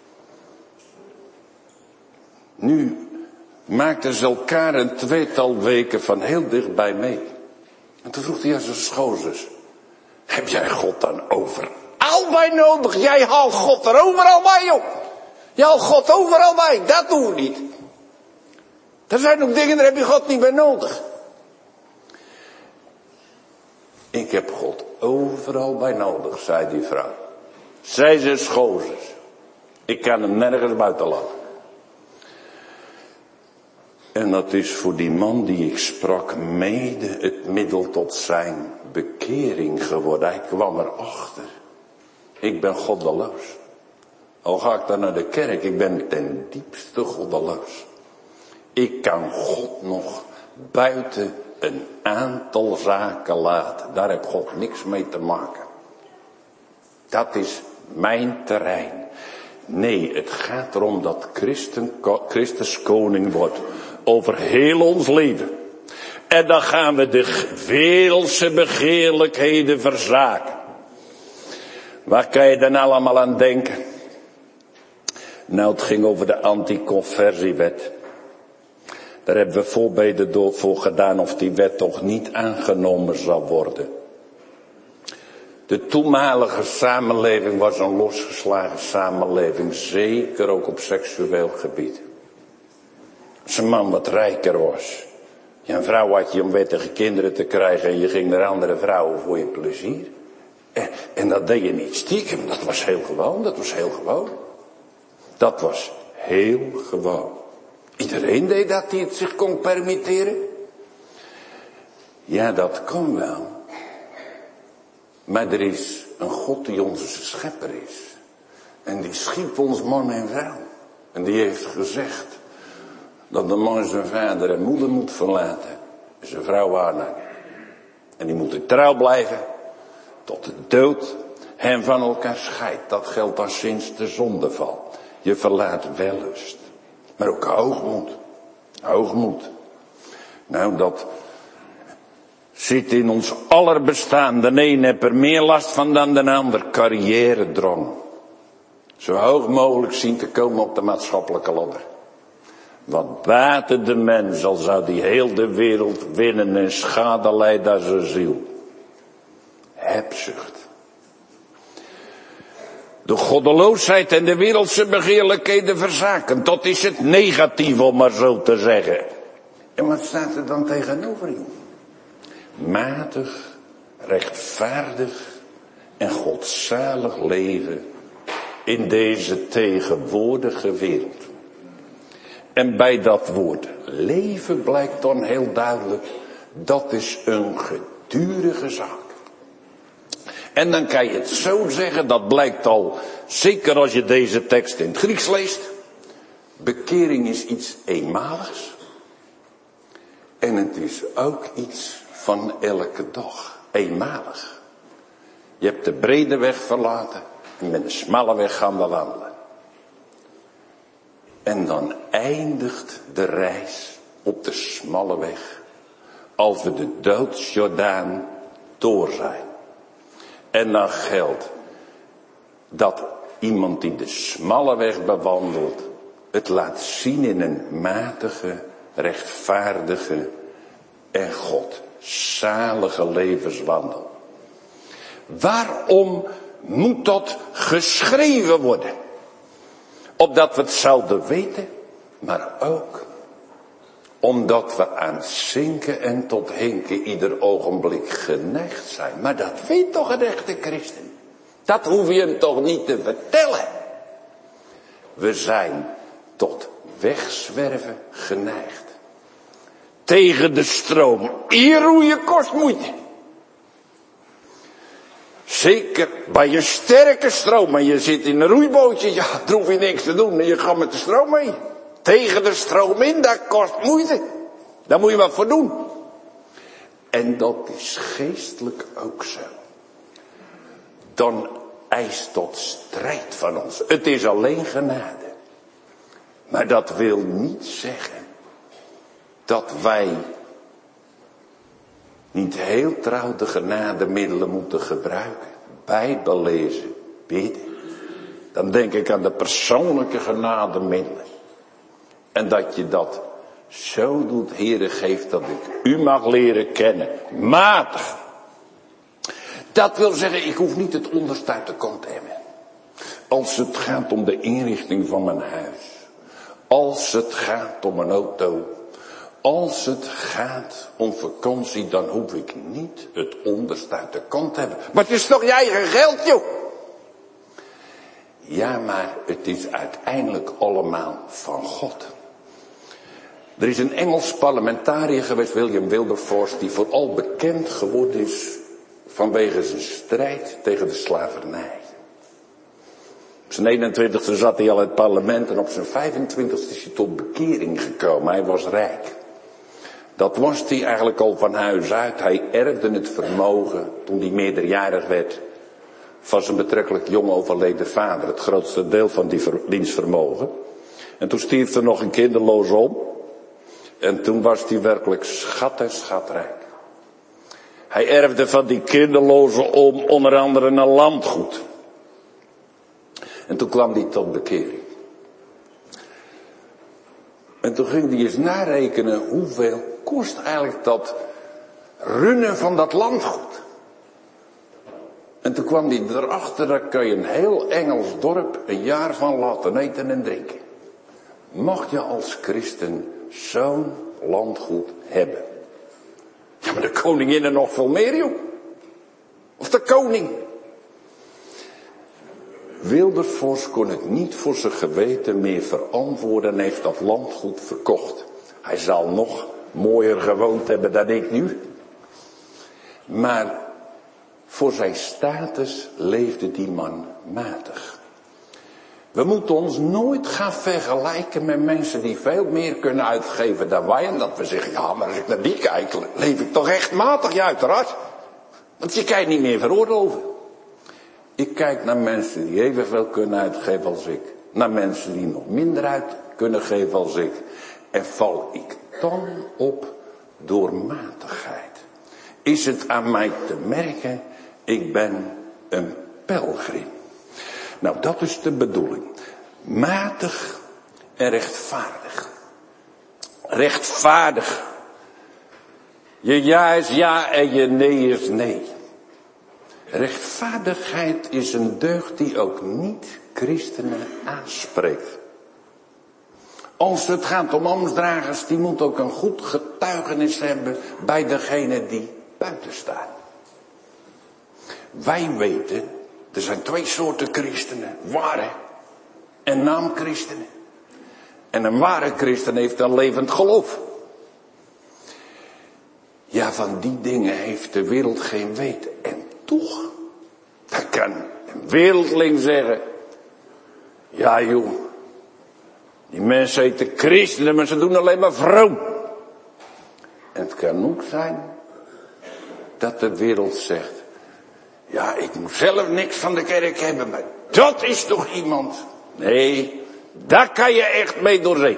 Nu maakten ze elkaar een tweetal weken van heel dichtbij mee. En toen vroeg hij aan zijn schoonzus: heb jij God dan overal bij nodig? Jij haalt God er overal bij, joh. Je haalt God overal bij, dat doen we niet. Er zijn ook dingen, daar heb je God niet bij nodig. Ik heb God overal bij nodig, zei die vrouw. Zij zijn schoonzus. Ik kan hem nergens buiten laten. En dat is voor die man die ik sprak mede het middel tot zijn bekering geworden. Hij kwam erachter. Ik ben goddeloos. Al ga ik dan naar de kerk, ik ben ten diepste goddeloos. Ik kan God nog buiten een aantal zaken laten. Daar heeft God niks mee te maken. Dat is mijn terrein. Nee, het gaat erom dat Christen, Christus koning wordt over heel ons leven. En dan gaan we de wereldse begeerlijkheden verzaken. Waar kan je dan allemaal aan denken? Nou, het ging over de anticonversiewet. Daar hebben we voorbeden door voor gedaan of die wet toch niet aangenomen zou worden. De toenmalige samenleving was een losgeslagen samenleving, zeker ook op seksueel gebied. Als een man wat rijker was, je een vrouw had je om wettige kinderen te krijgen en je ging naar andere vrouwen voor je plezier. En, en dat deed je niet stiekem, dat was heel gewoon, dat was heel gewoon. Dat was heel gewoon. Iedereen deed dat die het zich kon permitteren. Ja, dat kan wel. Maar er is een God die onze schepper is. En die schiep ons man en vrouw. En die heeft gezegd dat de man zijn vader en moeder moet verlaten. En zijn vrouw aanhangen. En die moeten trouw blijven tot de dood hen van elkaar scheidt. Dat geldt dan sinds de zondeval. Je verlaat wellust. Maar ook hoogmoed. Hoogmoed. Nou, dat zit in ons aller bestaan. De een heeft er meer last van dan de ander. Carrière-drang. Zo hoog mogelijk zien te komen op de maatschappelijke ladder. Wat baatte de mens, al zou die heel de wereld winnen en schade lijden aan zijn ziel. Hebzucht. De goddeloosheid en de wereldse begeerlijkheden verzaken. Dat is het negatief, om maar zo te zeggen. En wat staat er dan tegenover in? Matig, rechtvaardig en godzalig leven in deze tegenwoordige wereld. En bij dat woord leven blijkt dan heel duidelijk, dat is een gedurige zaak. En dan kan je het zo zeggen, dat blijkt al, zeker als je deze tekst in het Grieks leest. Bekering is iets eenmaligs. En het is ook iets van elke dag. Eenmalig. Je hebt de brede weg verlaten en met de smalle weg gaan we wandelen. En dan eindigt de reis op de smalle weg. Als we de doodsjordaan door zijn. En dan geldt dat iemand die de smalle weg bewandelt, het laat zien in een matige, rechtvaardige en godzalige levenswandel. Waarom moet dat geschreven worden? Opdat we het zouden weten, maar ook omdat we aan zinken en tot hinken ieder ogenblik geneigd zijn. Maar dat weet toch een echte christen? Dat hoef je hem toch niet te vertellen? We zijn tot wegzwerven geneigd. Tegen de stroom. Hier roeien kost moeite. Zeker bij een sterke stroom. En je zit in een roeibootje. Ja, daar hoef je niks te doen. En je gaat met de stroom mee. Tegen de stroom in, dat kost moeite. Daar moet je wat voor doen. En dat is geestelijk ook zo. Dan eist tot strijd van ons. Het is alleen genade. Maar dat wil niet zeggen dat wij niet heel trouw de genademiddelen moeten gebruiken. Bijbel lezen, bidden. Dan denk ik aan de persoonlijke genademiddelen. En dat je dat zo doet, Heere, geeft dat ik u mag leren kennen. Matig. Dat wil zeggen, ik hoef niet het onderste uit de kont te hebben. Als het gaat om de inrichting van mijn huis. Als het gaat om een auto. Als het gaat om vakantie, dan hoef ik niet het onderste uit de kont te hebben. Maar het is toch je eigen geld, joh. Ja, maar het is uiteindelijk allemaal van God. Er is een Engels parlementariër geweest, William Wilberforce, die vooral bekend geworden is vanwege zijn strijd tegen de slavernij. Op zijn eenentwintigste zat hij al in het parlement en op zijn vijfentwintigste is hij tot bekering gekomen. Hij was rijk. Dat was hij eigenlijk al van huis uit. Hij erfde het vermogen toen hij meerderjarig werd van zijn betrekkelijk jong overleden vader. Het grootste deel van die ver, diens vermogen. En toen stierf er nog een kinderloos om. En toen was hij werkelijk schat en schatrijk. Hij erfde van die kinderloze om onder andere een landgoed. En toen kwam hij tot bekering. En toen ging hij eens narekenen hoeveel kost eigenlijk dat runnen van dat landgoed. En toen kwam hij erachter, daar kun je een heel Engels dorp een jaar van laten eten en drinken. Mocht je als christen zo'n landgoed hebben. Ja, maar de koningin er nog veel meer, joh. Of de koning. Wilberforce kon het niet voor zijn geweten meer verantwoorden en heeft dat landgoed verkocht. Hij zal nog mooier gewoond hebben dan ik nu. Maar voor zijn status leefde die man matig. We moeten ons nooit gaan vergelijken met mensen die veel meer kunnen uitgeven dan wij. En dat we zeggen, ja, maar als ik naar die kijk, leef ik toch echt matig. Ja, uiteraard. Want je kijkt niet meer veroorloven. Ik kijk naar mensen die evenveel kunnen uitgeven als ik. Naar mensen die nog minder uit kunnen geven als ik. En val ik dan op door matigheid? Is het aan mij te merken, ik ben een pelgrim. Nou, dat is de bedoeling. Matig en rechtvaardig. Rechtvaardig. Je ja is ja en je nee is nee. Rechtvaardigheid is een deugd die ook niet-christenen aanspreekt. Als het gaat om ambtsdragers, die moet ook een goed getuigenis hebben bij degene die buiten staan. Wij weten, er zijn twee soorten christenen, ware en naamchristenen. En een ware christen heeft een levend geloof. Ja, van die dingen heeft de wereld geen weten. En toch, dan kan een wereldling zeggen, ja joh, die mensen heten christenen, maar ze doen alleen maar vroom. En het kan ook zijn dat de wereld zegt, ja, ik moet zelf niks van de kerk hebben, maar dat is toch iemand. Nee, daar kan je echt mee doorzee.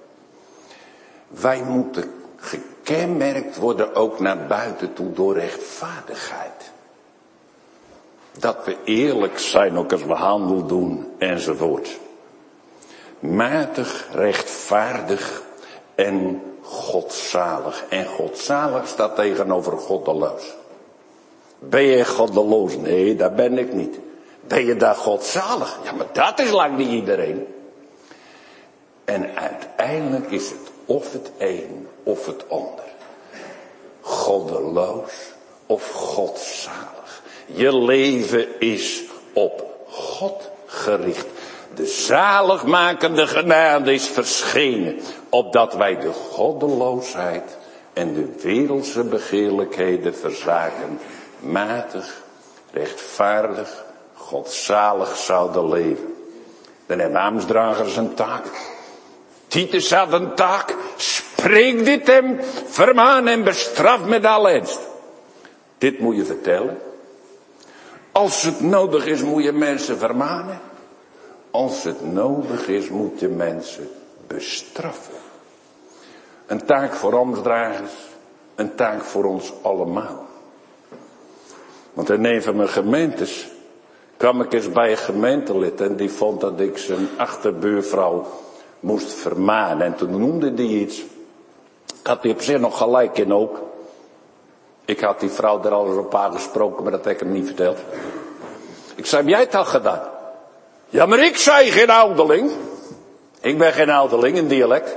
Wij moeten gekenmerkt worden ook naar buiten toe door rechtvaardigheid. Dat we eerlijk zijn ook als we handel doen enzovoort. Matig, rechtvaardig en godzalig. En godzalig staat tegenover goddeloos. Ben je goddeloos? Nee, dat ben ik niet. Ben je daar godzalig? Ja, maar dat is lang niet iedereen. En uiteindelijk is het of het een of het ander. Goddeloos of godzalig. Je leven is op God gericht. De zaligmakende genade is verschenen, opdat wij de goddeloosheid en de wereldse begeerlijkheden verzaken, matig, rechtvaardig, godzalig zouden leven. Dan hebben ambtsdragers een taak. Titus had een taak. Spreek dit hem, vermaan en bestraf met alle ernst. Dit moet je vertellen. Als het nodig is, moet je mensen vermanen. Als het nodig is, moet je mensen bestraffen. Een taak voor ambtsdragers, een taak voor ons allemaal. Want in een van mijn gemeentes kwam ik eens bij een gemeentelid en die vond dat ik zijn achterbuurvrouw moest vermanen. En toen noemde die iets. Ik had die op zich nog gelijk in ook. Ik had die vrouw er al eens op aangesproken, maar dat heb ik hem niet verteld. Ik zei, heb jij het al gedaan? Ja, maar ik zei geen ouderling. Ik ben geen ouderling in dialect.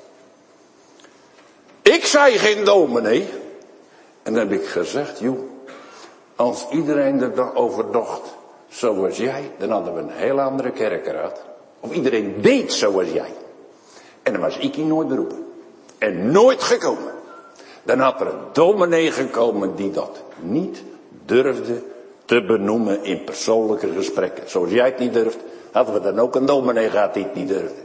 Ik zei geen dominee. En dan heb ik gezegd, joh, als iedereen er dan over dacht zoals jij, dan hadden we een heel andere kerk eruit. Of iedereen deed zoals jij. En dan was ik hier nooit beroepen. En nooit gekomen. Dan had er een dominee gekomen die dat niet durfde te benoemen in persoonlijke gesprekken. Zoals jij het niet durft, hadden we dan ook een dominee gehad die het niet durfde.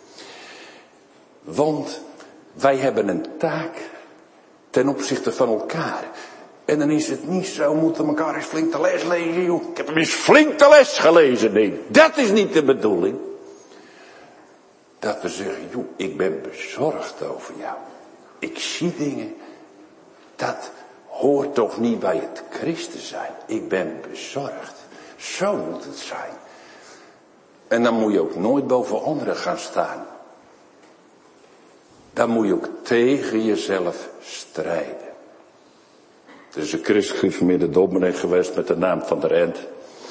Want wij hebben een taak ten opzichte van elkaar. En dan is het niet zo, we moeten elkaar eens flink de les lezen, joh. Ik heb hem eens flink de les gelezen, nee. Dat is niet de bedoeling. Dat we zeggen, joh, ik ben bezorgd over jou. Ik zie dingen, dat hoort toch niet bij het christen zijn. Ik ben bezorgd. Zo moet het zijn. En dan moet je ook nooit boven anderen gaan staan. Dan moet je ook tegen jezelf strijden. Er is een christgereformeerde dominee geweest met de naam Van der End.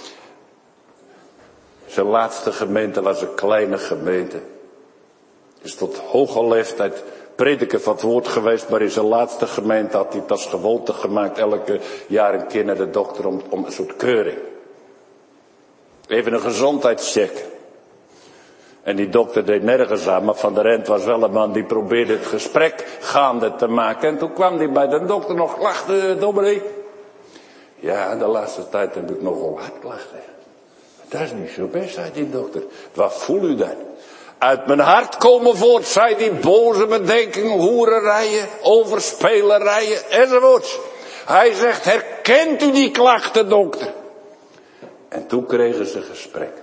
Zijn laatste gemeente was een kleine gemeente. Is tot hoge leeftijd prediker van het woord geweest, maar in zijn laatste gemeente had hij het als gewoonte gemaakt elke jaar een keer naar de dokter om, om een soort keuring. Even een gezondheidscheck. En die dokter deed nergens aan, maar Van der End was wel een man die probeerde het gesprek gaande te maken. En toen kwam hij bij de dokter nog klachten, dominee. Ja, de laatste tijd heb ik nogal hartklachten. Dat is niet zo best, zei die dokter. Wat voel u dan? Uit mijn hart komen voort, zei die boze bedenkingen, hoererijen, overspelerijen, enzovoorts. Hij zegt, herkent u die klachten, dokter? En toen kregen ze gesprek.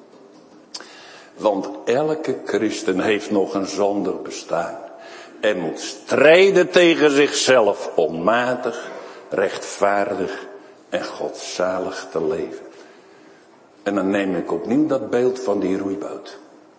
Want elke christen heeft nog een zondig bestaan. En moet strijden tegen zichzelf om matig, rechtvaardig en godzalig te leven. En dan neem ik opnieuw dat beeld van die roeiboot.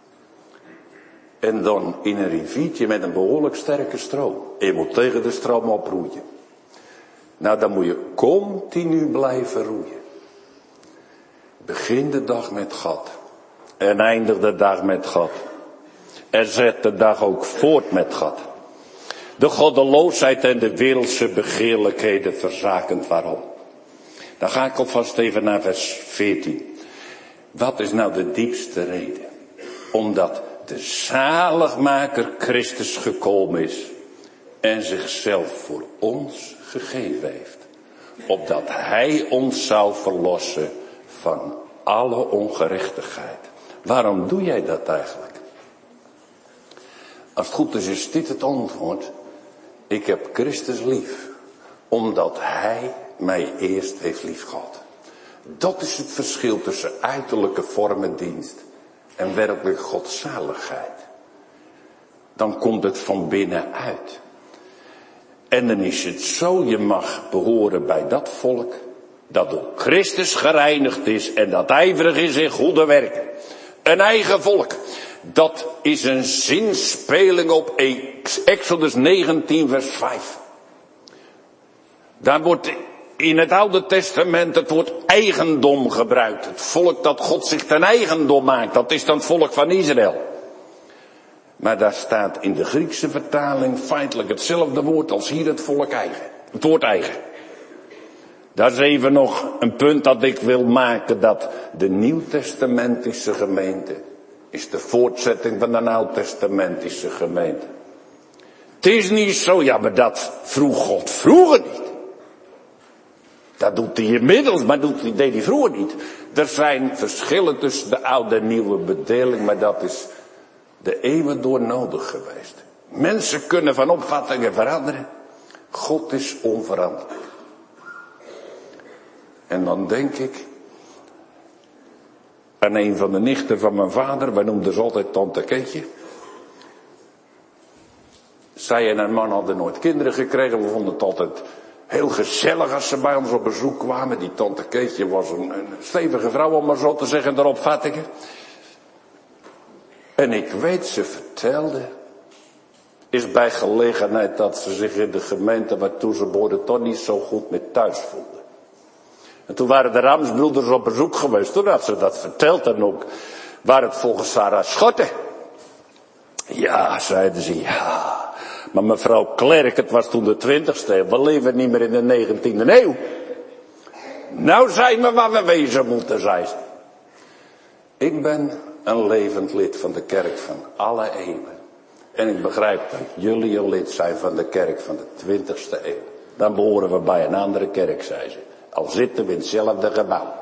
En dan in een riviertje met een behoorlijk sterke stroom. En je moet tegen de stroom oproeien. Nou, dan moet je continu blijven roeien. Begin de dag met God. En eindig de dag met God. En zet de dag ook voort met God. De goddeloosheid en de wereldse begeerlijkheden verzakend. Waarom? Dan ga ik alvast even naar vers veertien. Wat is nou de diepste reden? Omdat de zaligmaker Christus gekomen is. En zichzelf voor ons gegeven heeft. Opdat hij ons zou verlossen van alle ongerechtigheid. Waarom doe jij dat eigenlijk? Als het goed is, is dit het antwoord. Ik heb Christus lief. Omdat hij mij eerst heeft liefgehad. Dat is het verschil tussen uiterlijke vormendienst en werkelijk godzaligheid. Dan komt het van binnenuit. En dan is het zo, je mag behoren bij dat volk dat door Christus gereinigd is en dat ijverig is in goede werken. Een eigen volk. Dat is een zinspeling op Exodus negentien vers vijf. Daar wordt in het Oude Testament het woord eigendom gebruikt. Het volk dat God zich ten eigendom maakt, dat is dan het volk van Israël. Maar daar staat in de Griekse vertaling feitelijk hetzelfde woord als hier het volk eigen. Het woord eigen. Dat is even nog een punt dat ik wil maken, dat de Nieuwtestamentische gemeente is de voortzetting van de Oud-testamentische gemeente. Het is niet zo, ja, maar dat vroeg God vroeger niet. Dat doet hij inmiddels, maar doet hij, deed hij vroeger niet. Er zijn verschillen tussen de oude en nieuwe bedeling, maar dat is de eeuwen door nodig geweest. Mensen kunnen van opvattingen veranderen. God is onveranderlijk. En dan denk ik aan een van de nichten van mijn vader, wij noemden ze altijd tante Keetje. Zij en haar man hadden nooit kinderen gekregen, we vonden het altijd heel gezellig als ze bij ons op bezoek kwamen. Die tante Keetje was een, een stevige vrouw, om maar zo te zeggen, de opvattingen. En ik weet, ze vertelde, is bij gelegenheid dat ze zich in de gemeente waartoe ze behoorde toch niet zo goed met thuis voelde. En toen waren de Ramsbroeders op bezoek geweest, toen had ze dat verteld en ook, waar het volgens Sarah Schotte. Ja, zeiden ze, ja. Maar mevrouw Klerk, het was toen de twintigste eeuw, we leven niet meer in de negentiende eeuw. Nou zijn we waar we wezen moeten zijn. Ik ben een levend lid van de kerk van alle eeuwen. En ik begrijp dat jullie een lid zijn van de kerk van de twintigste eeuw. Dan behoren we bij een andere kerk, zei ze. Al zitten we in hetzelfde gebouw.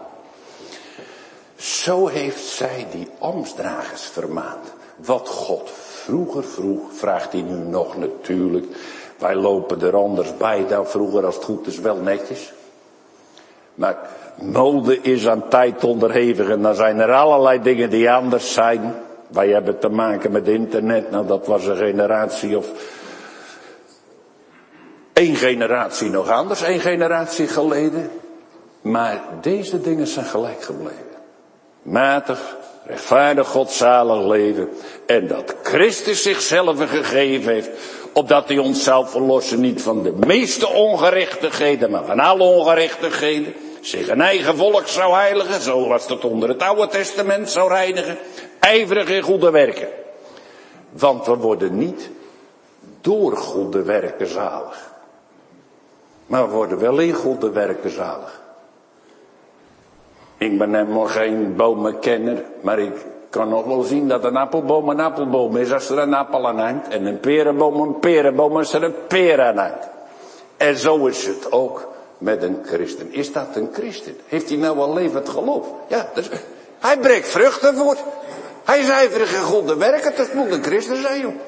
Zo heeft zij die ambtsdragers vermaand. Wat God vroeger vroeg, vraagt hij nu nog natuurlijk. Wij lopen er anders bij dan vroeger, als het goed is, wel netjes. Maar mode is aan tijd onderhevig en dan zijn er allerlei dingen die anders zijn. Wij hebben te maken met internet, nou dat was een generatie of één generatie nog anders, één generatie geleden. Maar deze dingen zijn gelijk gebleven. Matig, rechtvaardig, godzalig leven. En dat Christus zichzelf gegeven heeft, opdat hij ons zou verlossen, niet van de meeste ongerechtigheden, maar van alle ongerechtigheden. Zich een eigen volk zou heiligen, zoals dat onder het Oude Testament zou reinigen. Ijverig in goede werken. Want we worden niet door goede werken zalig. Maar we worden wel in goede werken zalig. Ik ben helemaal geen bomenkenner, maar ik kan nog wel zien dat een appelboom een appelboom is als er een appel aan hangt. En een perenboom een perenboom als er een peer aan hangt. En zo is het ook met een christen. Is dat een christen? Heeft hij nou al levend geloof? Ja, dus, hij breekt vruchten voort. Hij is ijverig in goede werken, dat moet een christen zijn, joh.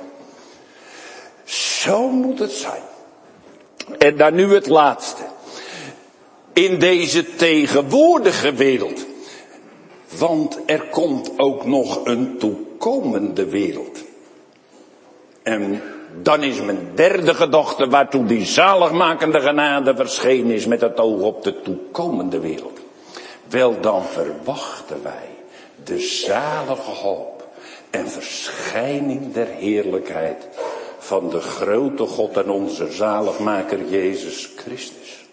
Zo moet het zijn. En dan nu het laatste. In deze tegenwoordige wereld. Want er komt ook nog een toekomende wereld. En dan is mijn derde gedachte waartoe die zaligmakende genade verschenen is met het oog op de toekomende wereld. Wel, dan verwachten wij de zalige hoop en verschijning der heerlijkheid van de grote God en onze zaligmaker Jezus Christus.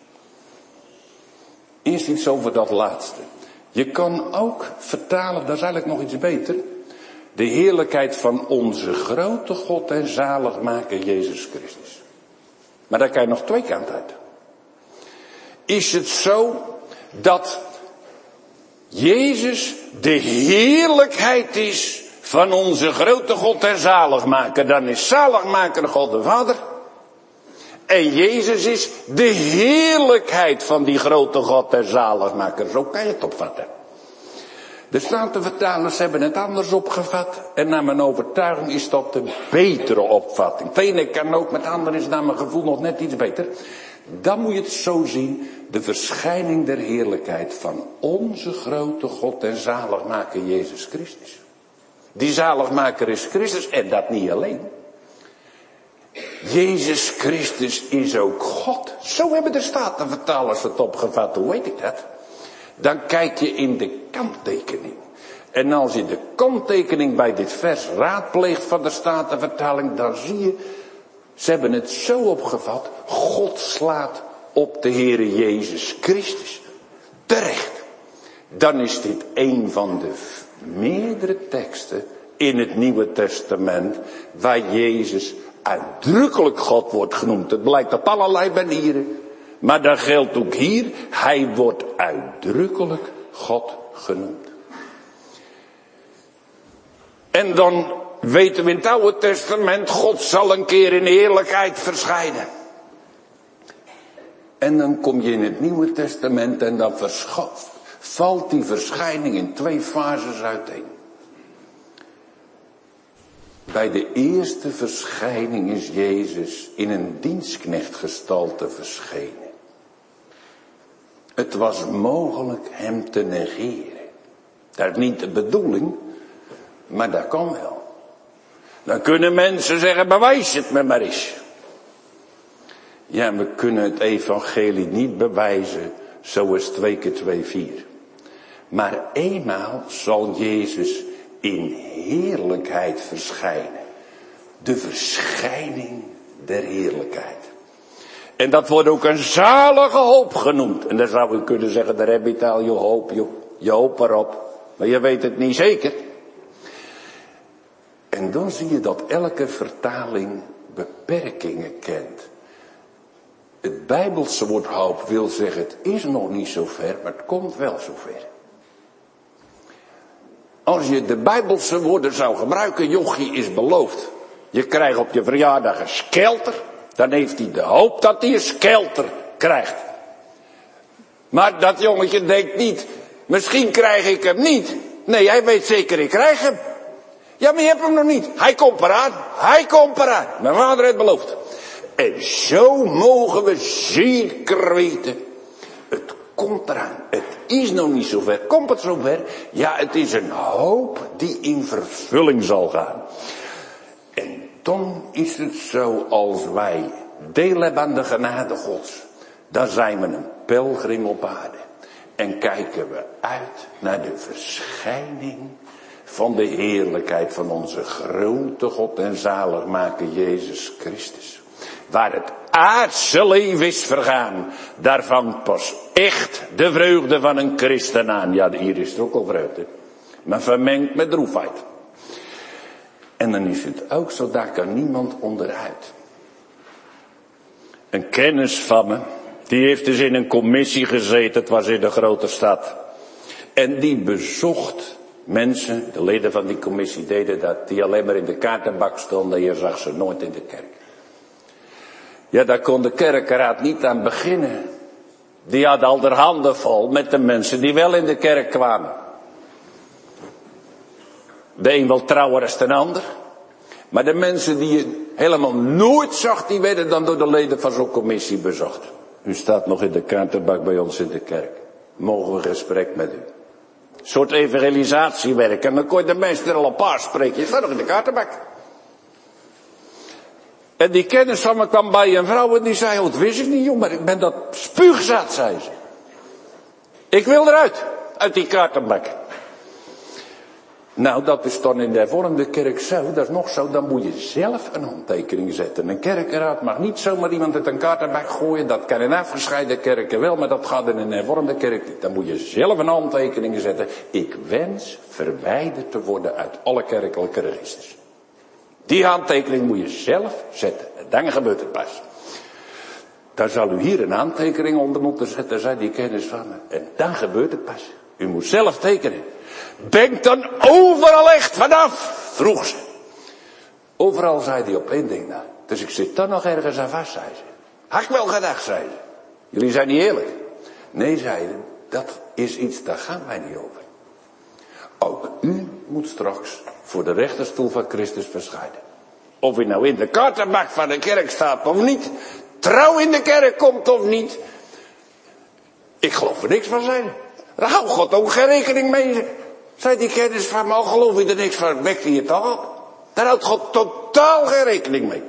Eerst iets over dat laatste. Je kan ook vertalen, dat is eigenlijk nog iets beter, de heerlijkheid van onze grote God en zaligmaker Jezus Christus. Maar daar kan je nog twee kanten uit. Is het zo dat Jezus de heerlijkheid is van onze grote God en zaligmaker? Dan is zaligmaker God de Vader. En Jezus is de heerlijkheid van die grote God en zaligmaker. Zo kan je het opvatten. De Statenvertalers hebben het anders opgevat. En naar mijn overtuiging is dat de betere opvatting. Het ene kan ook, met het andere is naar mijn gevoel nog net iets beter. Dan moet je het zo zien. De verschijning der heerlijkheid van onze grote God en zaligmaker Jezus Christus. Die zaligmaker is Christus en dat niet alleen. Jezus Christus is ook God. Zo hebben de Statenvertalers het opgevat. Hoe weet ik dat? Dan kijk je in de kanttekening. En als je de kanttekening bij dit vers raadpleegt van de Statenvertaling, dan zie je, ze hebben het zo opgevat, God slaat op de Heere Jezus Christus. Terecht. Dan is dit een van de meerdere teksten in het Nieuwe Testament waar Jezus uitdrukkelijk God wordt genoemd. Het blijkt op allerlei manieren. Maar dat geldt ook hier. Hij wordt uitdrukkelijk God genoemd. En dan weten we in het Oude Testament, God zal een keer in heerlijkheid verschijnen. En dan kom je in het Nieuwe Testament en dan verschaft, valt die verschijning in twee fases uiteen. Bij de eerste verschijning is Jezus in een dienstknechtgestalte verschenen. Het was mogelijk hem te negeren. Dat is niet de bedoeling, maar dat kan wel. Dan kunnen mensen zeggen, bewijs het me maar eens. Ja, we kunnen het evangelie niet bewijzen, zo is twee keer twee vier. Maar eenmaal zal Jezus in heerlijkheid verschijnen. De verschijning der heerlijkheid. En dat wordt ook een zalige hoop genoemd. En dan zou u kunnen zeggen, daar heb je het al, je hoop, joh. Je hoop erop. Maar je weet het niet zeker. En dan zie je dat elke vertaling beperkingen kent. Het Bijbelse woord hoop wil zeggen, het is nog niet zo ver, maar het komt wel zo ver. Als je de Bijbelse woorden zou gebruiken, jochie is beloofd. Je krijgt op je verjaardag een skelter, dan heeft hij de hoop dat hij een skelter krijgt. Maar dat jongetje denkt niet, misschien krijg ik hem niet. Nee, hij weet zeker, ik krijg hem. Ja, maar je hebt hem nog niet. Hij komt eraan, hij komt eraan. Mijn vader heeft beloofd. En zo mogen we zeker weten, het komt eraan. Het is nog niet zo ver. Komt het zo ver? Ja, het is een hoop die in vervulling zal gaan. En dan is het zo, als wij deel hebben aan de genade Gods, dan zijn we een pelgrim op aarde. En kijken we uit naar de verschijning van de heerlijkheid van onze grote God en zaligmaker Jezus Christus. Waar het aardse leven is vergaan, daarvan pas echt de vreugde van een christen aan. Ja, hier is het ook al vreugde, maar vermengd met droefheid. En dan is het ook zo, daar kan niemand onderuit. Een kennis van me, die heeft dus in een commissie gezeten, het was in de grote stad. En die bezocht mensen, de leden van die commissie deden dat, die alleen maar in de kaartenbak stonden, je zag ze nooit in de kerk. Ja, daar kon de kerkenraad niet aan beginnen. Die had al de handen vol met de mensen die wel in de kerk kwamen. De een wel trouwer als de ander. Maar de mensen die je helemaal nooit zag, die werden dan door de leden van zo'n commissie bezocht. U staat nog in de kaartenbak bij ons in de kerk. Mogen we een gesprek met u? Een soort evangelisatiewerk. En dan kon je de mensen er al een paar spreken. Je staat nog in de kaartenbak. En die kennis van me kwam bij een vrouw en die zei, oh, dat wist ik niet, joh, maar ik ben dat spuugzat, zei ze. Ik wil eruit, uit die kaartenbak. Nou, dat is dan in de hervormde kerk zo, dat is nog zo, dan moet je zelf een handtekening zetten. Een kerkenraad mag niet zomaar iemand uit een kaartenbak gooien, dat kan in afgescheiden kerken wel, maar dat gaat in een hervormde kerk niet. Dan moet je zelf een handtekening zetten. Ik wens verwijderd te worden uit alle kerkelijke registers. Die handtekening moet je zelf zetten. En dan gebeurt het pas. Daar zal u hier een handtekening onder moeten zetten, zei die kennis van me. En dan gebeurt het pas. U moet zelf tekenen. Denk dan overal echt vanaf, vroeg ze. Overal zei hij op één ding na. Dus ik zit dan nog ergens aan vast, zei ze. Had ik wel gedacht, zei ze. Jullie zijn niet eerlijk. Nee, zei ze, dat is iets, daar gaan wij niet over. Ook u moet straks voor de rechterstoel van Christus verschijnen. Of u nou in de kaartenbak van de kerk staat of niet. Trouw in de kerk komt of niet. Ik geloof er niks van zijn. Daar houdt God ook geen rekening mee. Zei die kennis van me, al geloof je er niks van, wekt hij het al op. Daar houdt God totaal geen rekening mee.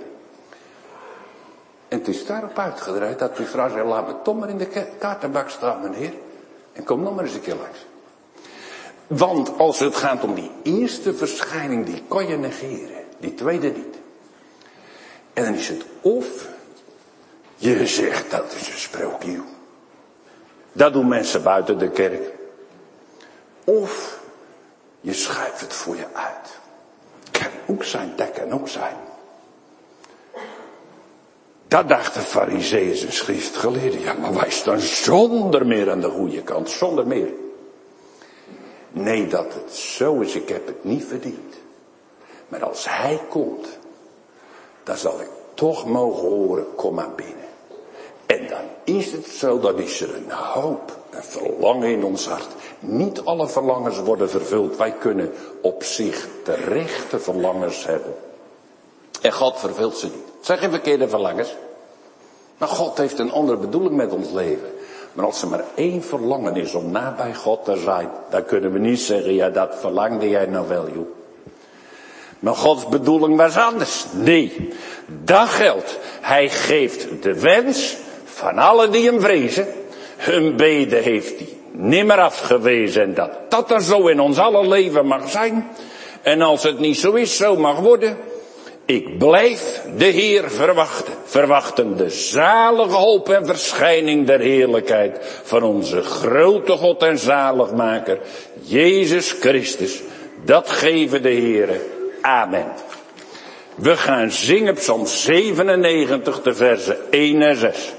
En het is daarop uitgedraaid dat die vrouw zei, laat me toch maar in de kaartenbak staan, meneer. En kom nog maar eens een keer langs. Want als het gaat om die eerste verschijning, die kan je negeren. Die tweede niet. En dan is het of je zegt, dat is een sprookje. Dat doen mensen buiten de kerk. Of je schuift het voor je uit. Kan ook zijn, dat kan ook zijn. Dat dachten farizeeën en schriftgeleerden. Ja, maar wij staan zonder meer aan de goede kant. Zonder meer. Nee, dat het zo is, ik heb het niet verdiend. Maar als hij komt, dan zal ik toch mogen horen, kom maar binnen. En dan is het zo, dan is er een hoop, een verlangen in ons hart. Niet alle verlangens worden vervuld. Wij kunnen op zich terechte verlangens hebben. En God vervult ze niet. Het zijn geen verkeerde verlangens. Maar God heeft een andere bedoeling met ons leven. Maar als er maar één verlangen is om nabij God te zijn, dan kunnen we niet zeggen, ja, dat verlangde jij nou wel, joh. Maar Gods bedoeling was anders. Nee, dat geldt. Hij geeft de wens van allen die hem vrezen. Hun beden heeft hij nimmer afgewezen. En dat dat er zo in ons alle leven mag zijn. En als het niet zo is, zo mag worden. Ik blijf de Heer verwachten. Verwachten de zalige hoop en verschijning der heerlijkheid van onze grote God en zaligmaker, Jezus Christus. Dat geven de Heere. Amen. We gaan zingen Psalm zevenennegentig, de versen één en zes.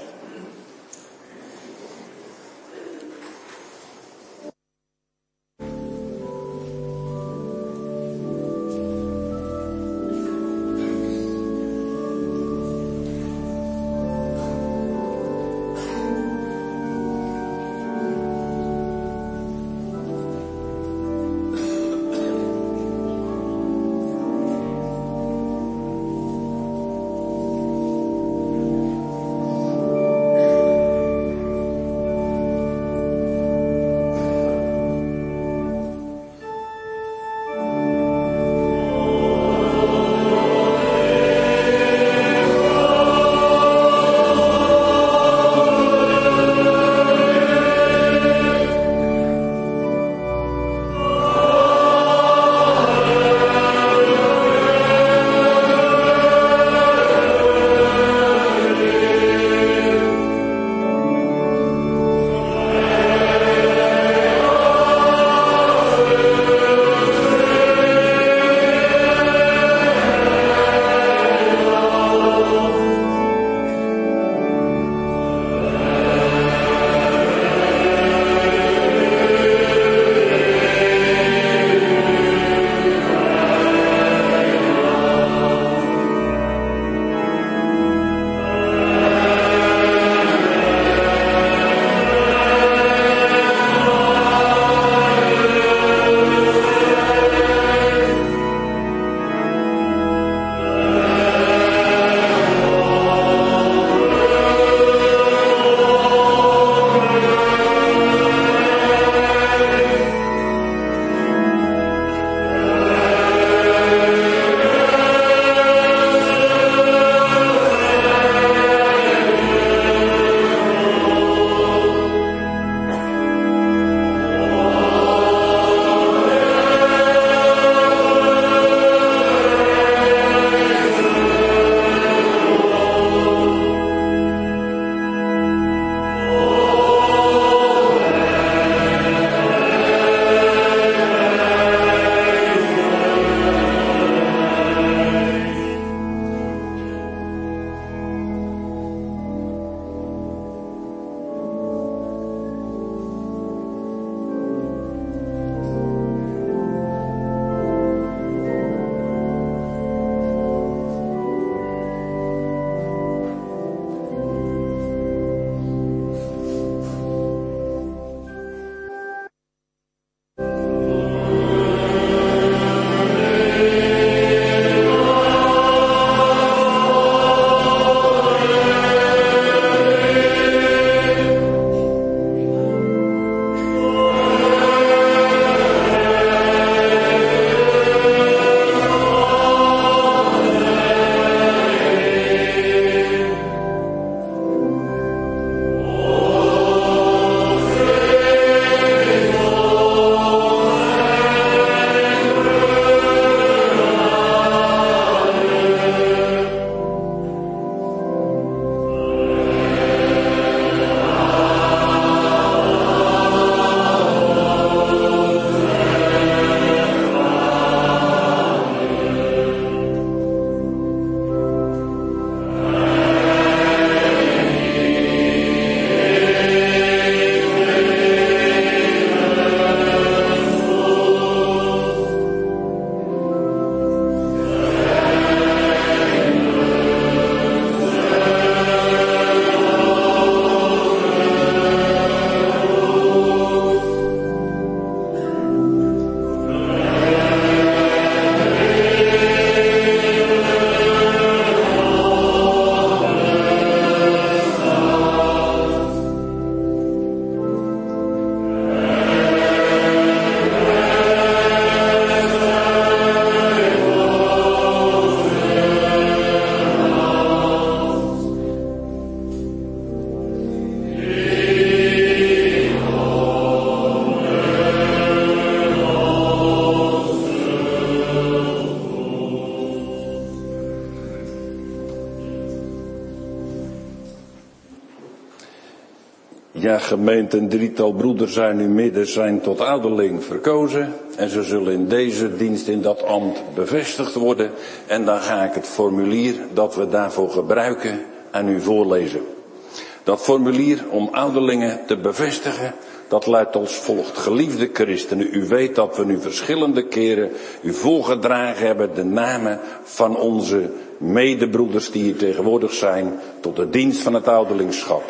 Ja, gemeente, een drietal broeders zijn nu midden zijn tot ouderling verkozen. En ze zullen in deze dienst in dat ambt bevestigd worden. En dan ga ik het formulier dat we daarvoor gebruiken aan u voorlezen. Dat formulier om ouderlingen te bevestigen, dat luidt als volgt. Geliefde christenen, u weet dat we nu verschillende keren u voorgedragen hebben de namen van onze medebroeders die hier tegenwoordig zijn tot de dienst van het ouderlingschap.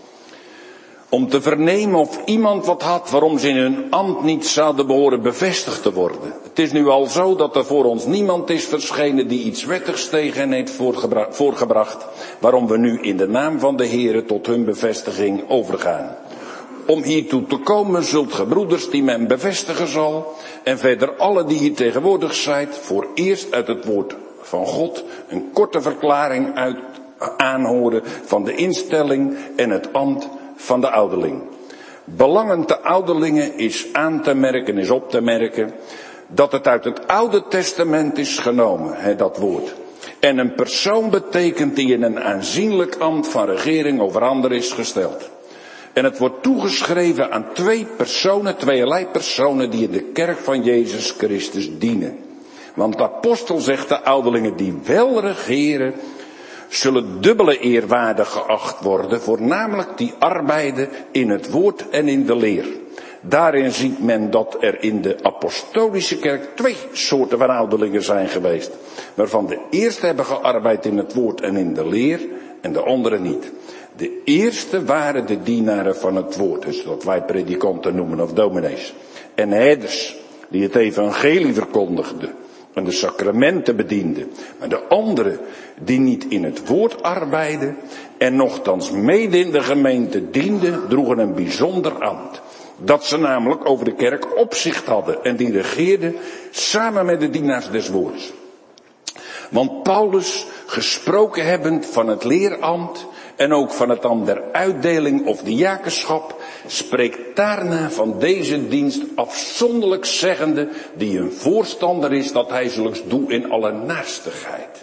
Om te vernemen of iemand wat had waarom ze in hun ambt niet zouden behoren bevestigd te worden. Het is nu al zo dat er voor ons niemand is verschenen die iets wettigs tegen hen heeft voortgebra- voorgebracht. Waarom we nu in de naam van de Heere tot hun bevestiging overgaan. Om hiertoe te komen zult ge broeders die men bevestigen zal. En verder alle die hier tegenwoordig zijt voor eerst uit het woord van God een korte verklaring uit aanhoren van de instelling en het ambt van de ouderling. Belangend de ouderlingen is aan te merken, is op te merken, dat het uit het Oude Testament is genomen, hè, dat woord. En een persoon betekent die in een aanzienlijk ambt van regering over anderen is gesteld. En het wordt toegeschreven aan twee personen, tweeërlei personen die in de kerk van Jezus Christus dienen. Want de apostel zegt de ouderlingen die wel regeren, zullen dubbele eerwaardig geacht worden, voornamelijk die arbeiden in het woord en in de leer. Daarin ziet men dat er in de apostolische kerk twee soorten van ouderlingen zijn geweest, waarvan de eerste hebben gearbeid in het woord en in de leer en de andere niet. De eerste waren de dienaren van het woord, dus wat wij predikanten noemen of dominees. En herders, die het evangelie verkondigden en de sacramenten bedienden. Maar de anderen die niet in het woord arbeiden en nochtans mede in de gemeente dienden, droegen een bijzonder ambt. Dat ze namelijk over de kerk opzicht hadden en die regeerden samen met de dienaars des woords. Want Paulus, gesproken hebbend van het leerambt en ook van het ambt der uitdeling of diakenschap, spreekt daarna van deze dienst afzonderlijk zeggende, die een voorstander is dat hij zulks doet in alle naastigheid.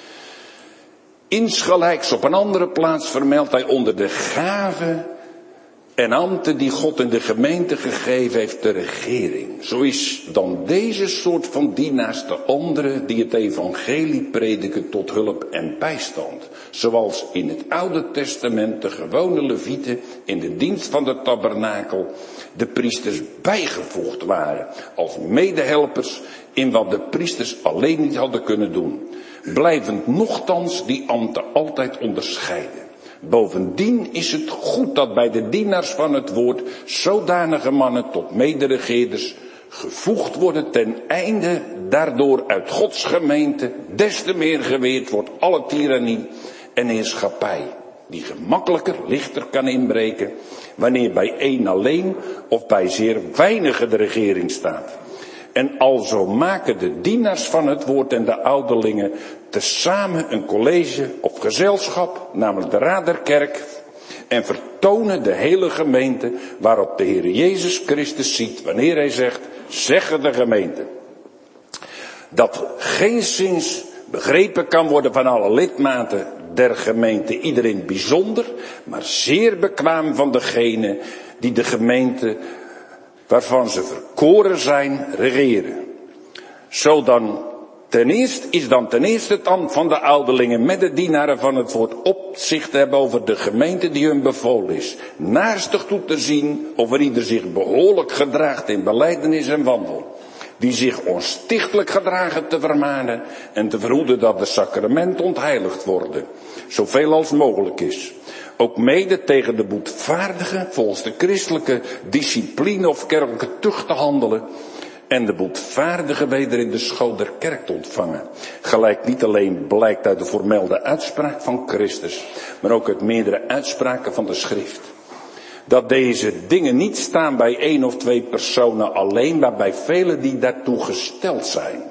Insgelijks op een andere plaats vermeldt hij onder de gaven en ambten die God in de gemeente gegeven heeft, de regering. Zo is dan deze soort van dienaars de andere die het evangelie prediken tot hulp en bijstand. Zoals in het Oude Testament de gewone levieten in de dienst van de tabernakel de priesters bijgevoegd waren. Als medehelpers in wat de priesters alleen niet hadden kunnen doen. Blijvend nochtans die ambten altijd onderscheiden. Bovendien is het goed dat bij de dienaars van het woord zodanige mannen tot mederegeerders gevoegd worden ten einde daardoor uit Gods gemeente des te meer geweerd wordt alle tirannie en heerschappij, die gemakkelijker, lichter kan inbreken wanneer bij één alleen of bij zeer weinigen de regering staat. En alzo maken de dienaars van het woord en de ouderlingen tezamen een college of gezelschap, namelijk de Raad der Kerk, en vertonen de hele gemeente waarop de Heer Jezus Christus ziet wanneer hij zegt, zeggen de gemeente, dat geenszins begrepen kan worden van alle lidmaten der gemeente, iedereen bijzonder, maar zeer bekwaam van degene die de gemeente waarvan ze verkoren zijn, regeren. Zo dan ten eerste is dan ten eerste het ambt van de ouderlingen met de dienaren van het woord opzicht te hebben over de gemeente die hun bevolen is. Naastig toe te zien of er ieder zich behoorlijk gedraagt in belijdenis en wandel. Die zich onstichtelijk gedragen te vermanen en te verhoeden dat de sacramenten ontheiligd worden. Zoveel als mogelijk is. Ook mede tegen de boetvaardigen volgens de christelijke discipline of kerkelijke tucht te handelen. En de boetvaardigen weder in de school der kerk te ontvangen. Gelijk niet alleen blijkt uit de formelde uitspraak van Christus, maar ook uit meerdere uitspraken van de schrift. Dat deze dingen niet staan bij één of twee personen alleen, maar bij velen die daartoe gesteld zijn.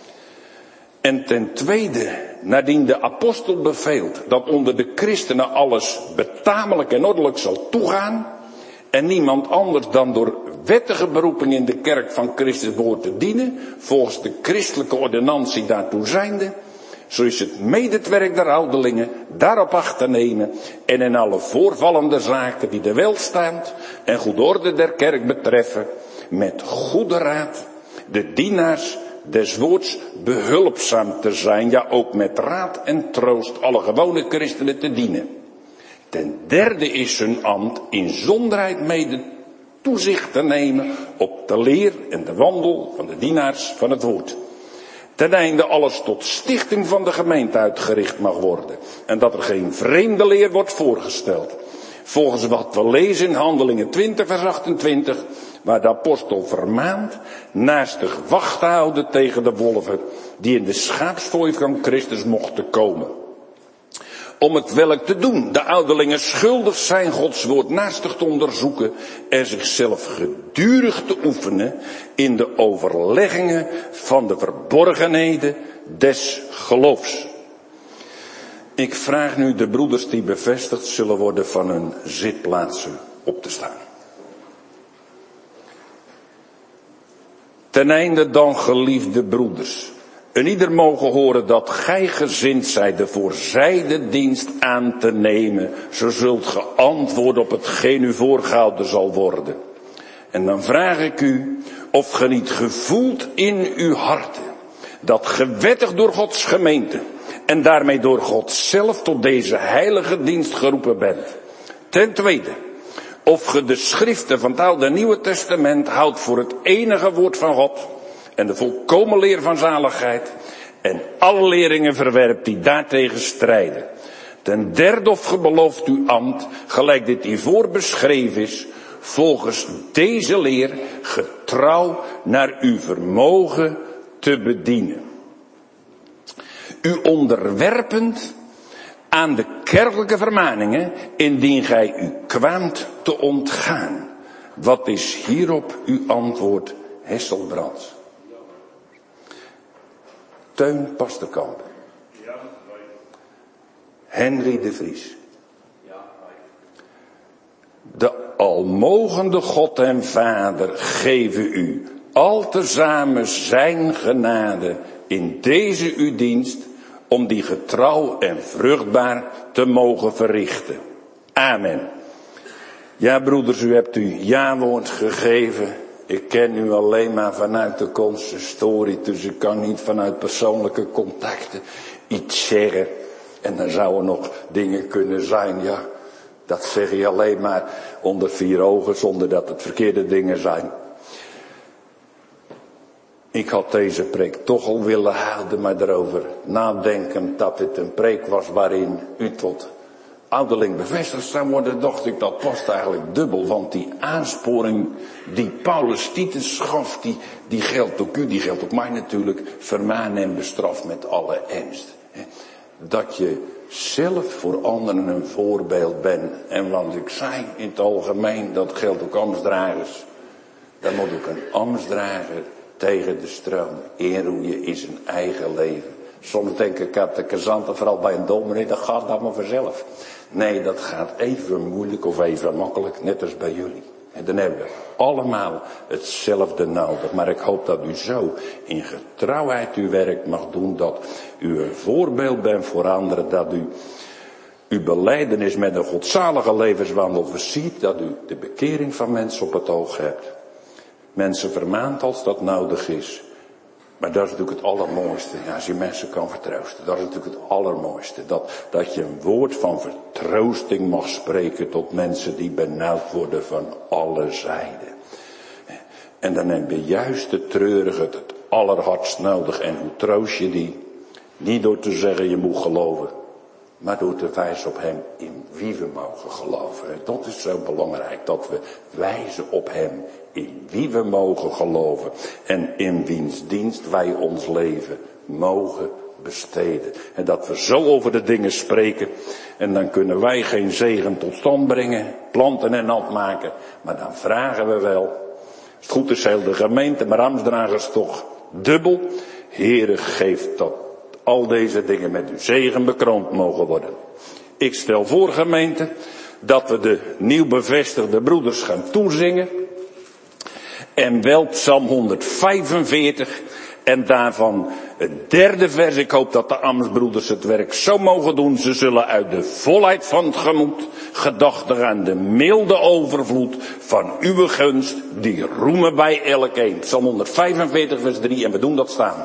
En ten tweede, nadien de apostel beveelt dat onder de christenen alles betamelijk en ordelijk zal toegaan, en niemand anders dan door wettige beroeping in de kerk van Christus behoort te dienen, volgens de christelijke ordonnantie daartoe zijnde, Zo is het mede het werk der ouderlingen daarop acht te nemen en in alle voorvallende zaken die de welstand en goede orde der kerk betreffen, met goede raad de dienaars des woords behulpzaam te zijn, ja ook met raad en troost alle gewone christenen te dienen. Ten derde is hun ambt in zonderheid mede toezicht te nemen op de leer en de wandel van de dienaars van het woord. Ten einde alles tot stichting van de gemeente uitgericht mag worden. En dat er geen vreemde leer wordt voorgesteld. Volgens wat we lezen in Handelingen twintig vers achtentwintig. Waar de apostel vermaant naastig wacht te houden tegen de wolven. Die in de schaapsfooi van Christus mochten komen. Om het welk te doen, de ouderlingen schuldig zijn Gods woord naastig te onderzoeken en zichzelf gedurig te oefenen in de overleggingen van de verborgenheden des geloofs. Ik vraag nu de broeders die bevestigd zullen worden van hun zitplaatsen op te staan. Ten einde dan, geliefde broeders, en ieder mogen horen dat gij gezind zijt de voorzijde dienst aan te nemen, zo zult ge antwoorden op hetgeen u voorgehouden zal worden. En dan vraag ik u of ge niet gevoelt in uw harten dat gewettigd door Gods gemeente en daarmee door God zelf tot deze heilige dienst geroepen bent. Ten tweede, of ge de schriften van het Oude en Nieuwe Testament houdt voor het enige woord van God en de volkomen leer van zaligheid en alle leringen verwerpt die daartegen strijden. Ten derde, of ge belooft uw ambt, gelijk dit hiervoor beschreven is, volgens deze leer getrouw naar uw vermogen te bedienen. U onderwerpend aan de kerkelijke vermaningen, indien gij u kwaamt te ontgaan. Wat is hierop uw antwoord, Hesselbrands? Teun Pasterkamp. Henry de Vries. De almogende God en Vader geven u al tezamen zijn genade in deze uw dienst, om die getrouw en vruchtbaar te mogen verrichten. Amen. Ja, broeders, u hebt uw ja-woord gegeven. Ik ken u alleen maar vanuit de consistorie, dus ik kan niet vanuit persoonlijke contacten iets zeggen. En dan zouden nog dingen kunnen zijn, ja, dat zeg je alleen maar onder vier ogen, zonder dat het verkeerde dingen zijn. Ik had deze preek toch al willen houden, maar erover nadenken dat dit een preek was waarin u tot ouderling bevestigd zou worden, dacht ik dat past eigenlijk dubbel, want die aansporing die Paulus Titus gaf, die, die geldt ook u, die geldt ook mij natuurlijk, vermaan en bestraf met alle ernst. Dat je zelf voor anderen een voorbeeld bent. En want ik zei in het algemeen, dat geldt ook ambtsdragers. Dan moet ook een ambtsdrager tegen de stroom inroeien in zijn eigen leven. Soms denk ik dat de kazanten, vooral bij een dominee, dat gaat allemaal vanzelf. Nee, dat gaat even moeilijk of even makkelijk, net als bij jullie. En dan hebben we allemaal hetzelfde nodig. Maar ik hoop dat u zo in getrouwheid uw werk mag doen, dat u een voorbeeld bent voor anderen, dat u uw belijdenis met een godzalige levenswandel versiet, dat u de bekering van mensen op het oog hebt. Mensen vermaant als dat nodig is. Maar dat is natuurlijk het allermooiste. Ja, als je mensen kan vertroosten. Dat is natuurlijk het allermooiste. Dat, dat je een woord van vertroosting mag spreken tot mensen die benauwd worden van alle zijden. En dan heb je juist de treurige het, het allerhardst nodig. En hoe troost je die? Niet door te zeggen je moet geloven. Maar door te wijzen op hem in wie we mogen geloven. En dat is zo belangrijk. Dat we wijzen op hem in wie we mogen geloven. En in wiens dienst wij ons leven mogen besteden. En dat we zo over de dingen spreken. En dan kunnen wij geen zegen tot stand brengen. Planten en nat maken. Maar dan vragen we wel. Als het goed is heel de gemeente. Maar ambtsdragers toch dubbel. Heere, geeft dat al deze dingen met uw zegen bekroond mogen worden. Ik stel voor, gemeente, dat we de nieuw bevestigde broeders gaan toezingen. En wel Psalm honderdvijfenveertig. En daarvan het derde vers. Ik hoop dat de Amsbroeders het werk zo mogen doen. Ze zullen uit de volheid van het gemoed gedachtig aan de milde overvloed van uw gunst, die roemen bij elkeen. Psalm honderdvijfenveertig vers drie, en we doen dat staande.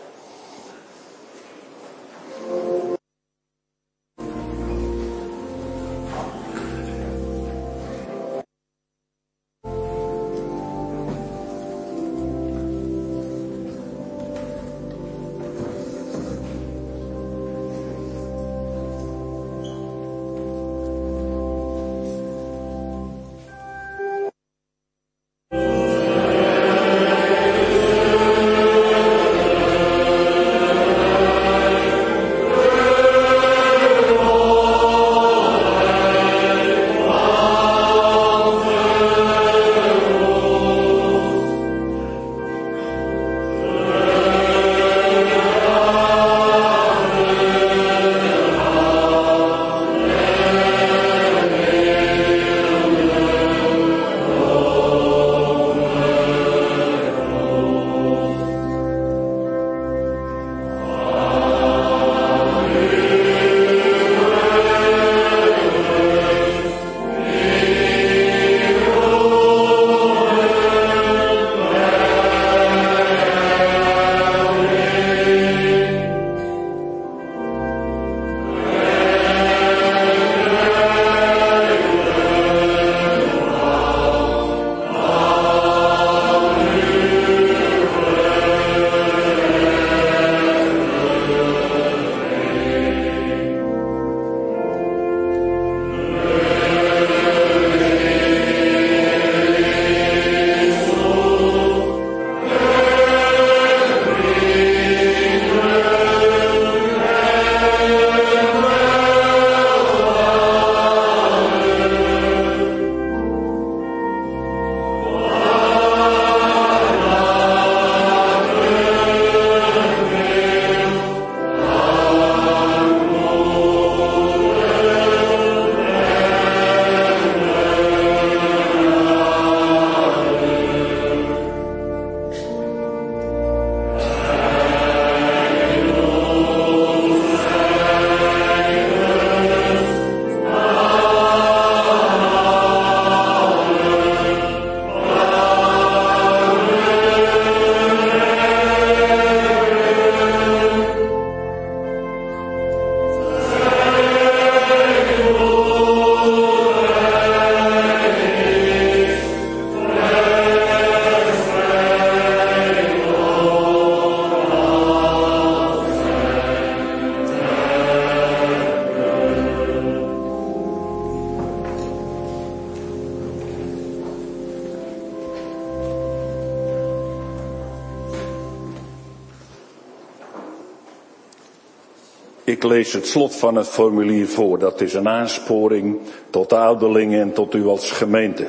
Ik lees het slot van het formulier voor. Dat is een aansporing tot de ouderlingen en tot u als gemeente.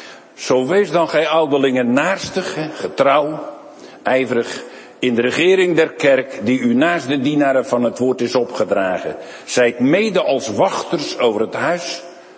Zo wees dan gij ouderlingen naarstig, getrouw, ijverig in de regering der kerk die u naast de dienaren van het woord is opgedragen. Zijt mede als wachters over het huis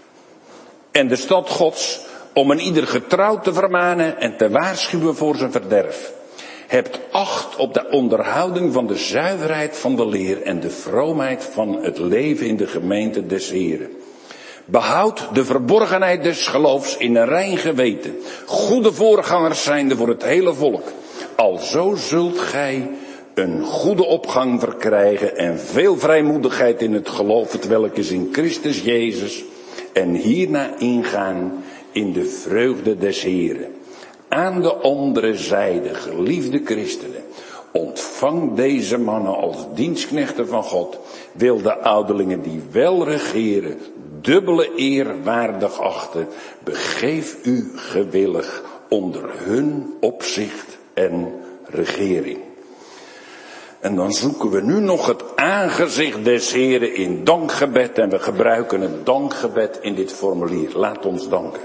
en de stad Gods om een ieder getrouw te vermanen en te waarschuwen voor zijn verderf. Hebt acht op de onderhouding van de zuiverheid van de leer en de vroomheid van het leven in de gemeente des Heren. Behoud de verborgenheid des geloofs in een rein geweten, goede voorgangers zijnde voor het hele volk. Alzo zult gij een goede opgang verkrijgen en veel vrijmoedigheid in het geloof, hetwelk is in Christus Jezus, en hierna ingaan in de vreugde des Heren. Aan de andere zijde, geliefde christenen, ontvang deze mannen als dienstknechten van God, wil de ouderlingen die wel regeren, dubbele eer waardig achten, begeef u gewillig onder hun opzicht en regering. En dan zoeken we nu nog het aangezicht des Heren in dankgebed en we gebruiken het dankgebed in dit formulier. Laat ons danken.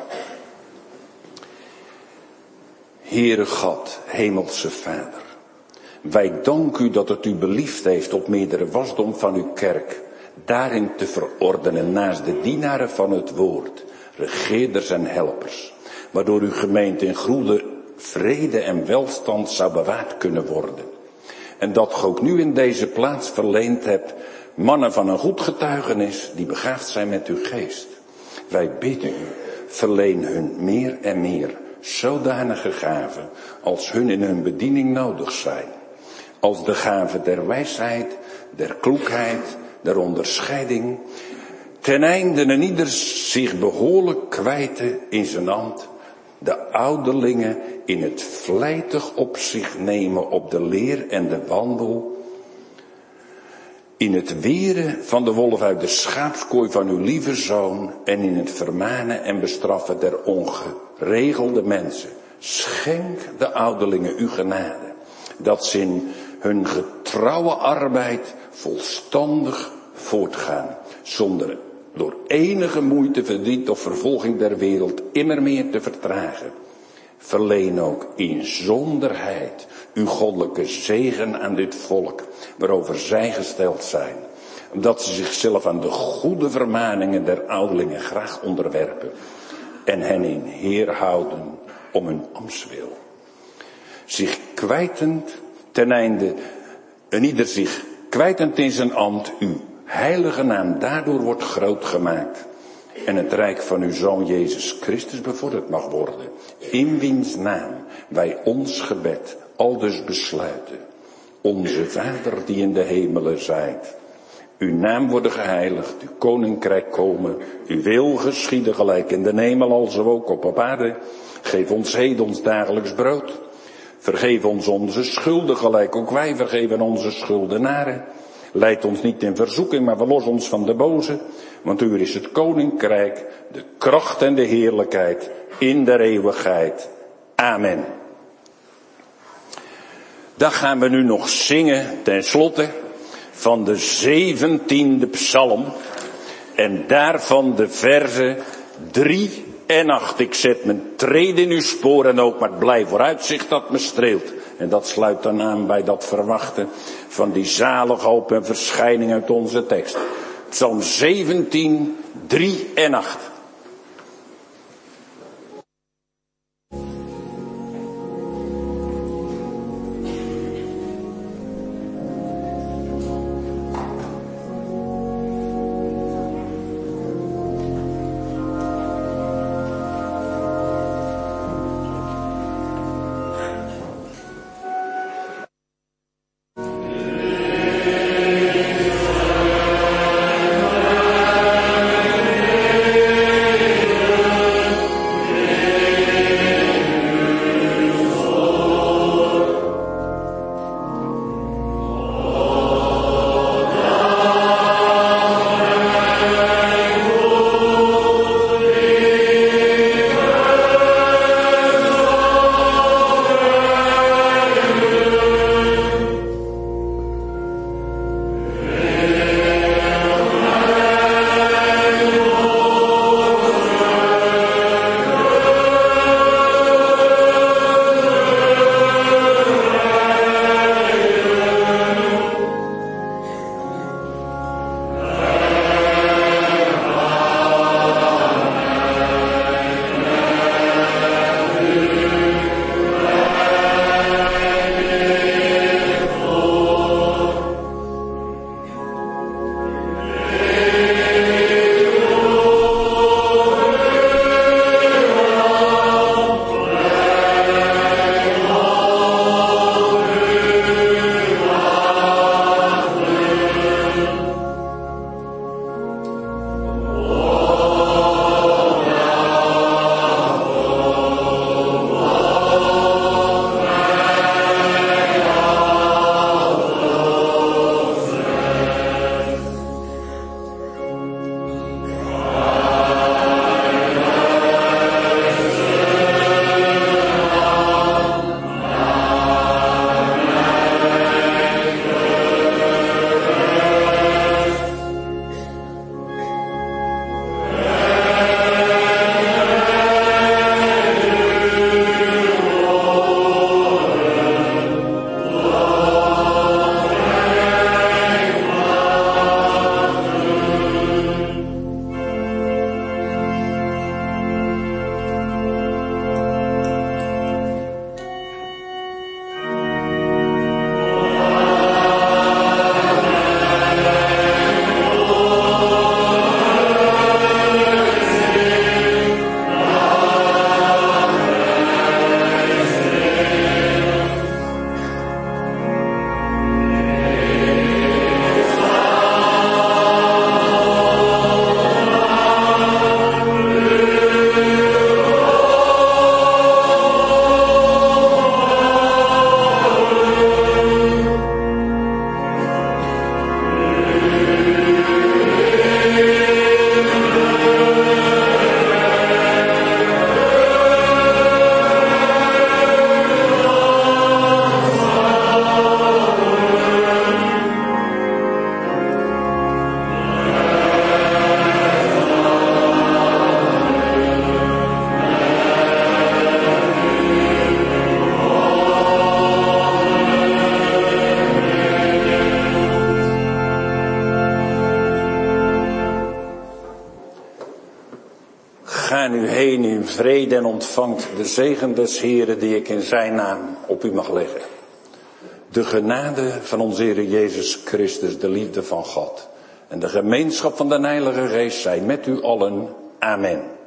Heere God, hemelse Vader, wij danken u dat het u beliefd heeft op meerdere wasdom van uw kerk daarin te verordenen naast de dienaren van het woord, regeerders en helpers, waardoor uw gemeente in goede vrede en welstand zou bewaard kunnen worden. En dat ge ook nu in deze plaats verleend hebt, mannen van een goed getuigenis, die begaafd zijn met uw geest. Wij bidden u, verleen hun meer en meer zodanige gaven als hun in hun bediening nodig zijn. Als de gave der wijsheid, der kloekheid, der onderscheiding, ten einde en ieder zich behoorlijk kwijten in zijn ambt, de ouderlingen in het vlijtig op zich nemen op de leer en de wandel, in het weren van de wolf uit de schaapskooi van uw lieve zoon en in het vermanen en bestraffen der ongeregelde mensen. Schenk de ouderlingen uw genade, dat ze in hun getrouwe arbeid volstandig voortgaan, zonder door enige moeite, verdriet of vervolging der wereld immer meer te vertragen. Verleen ook in zonderheid uw goddelijke zegen aan dit volk, waarover zij gesteld zijn, omdat ze zichzelf aan de goede vermaningen der ouderlingen graag onderwerpen en hen in heer houden om hun ambtswil. Zich kwijtend ten einde, en ieder zich kwijtend in zijn ambt, uw heilige naam daardoor wordt groot gemaakt en het rijk van uw Zoon Jezus Christus bevorderd mag worden, in wiens naam wij ons gebed aldus besluiten. Onze Vader die in de hemelen zijt, uw naam worden geheiligd, uw koninkrijk komen, uw wil geschieden gelijk in de hemel als ook op aarde. Geef ons heden ons dagelijks brood. Vergeef ons onze schulden gelijk ook wij vergeven onze schuldenaren. Leid ons niet in verzoeking, maar verlos ons van de boze. Want uw is het koninkrijk, de kracht en de heerlijkheid in der eeuwigheid. Amen. Dan gaan we nu nog zingen ten slotte van de zeventiende psalm. En daarvan de verzen drie en acht. Ik zet mijn trede in uw spoor en ook maar het blij vooruitzicht dat me streelt. En dat sluit dan aan bij dat verwachten van die zalige hoop en verschijning uit onze tekst. Psalm zeventien, drie en acht. Amen. vrede en ontvangt de zegen des Heren die ik in zijn naam op u mag leggen. De genade van onze Heer Jezus Christus, de liefde van God en de gemeenschap van de Heilige Geest zij met u allen. Amen.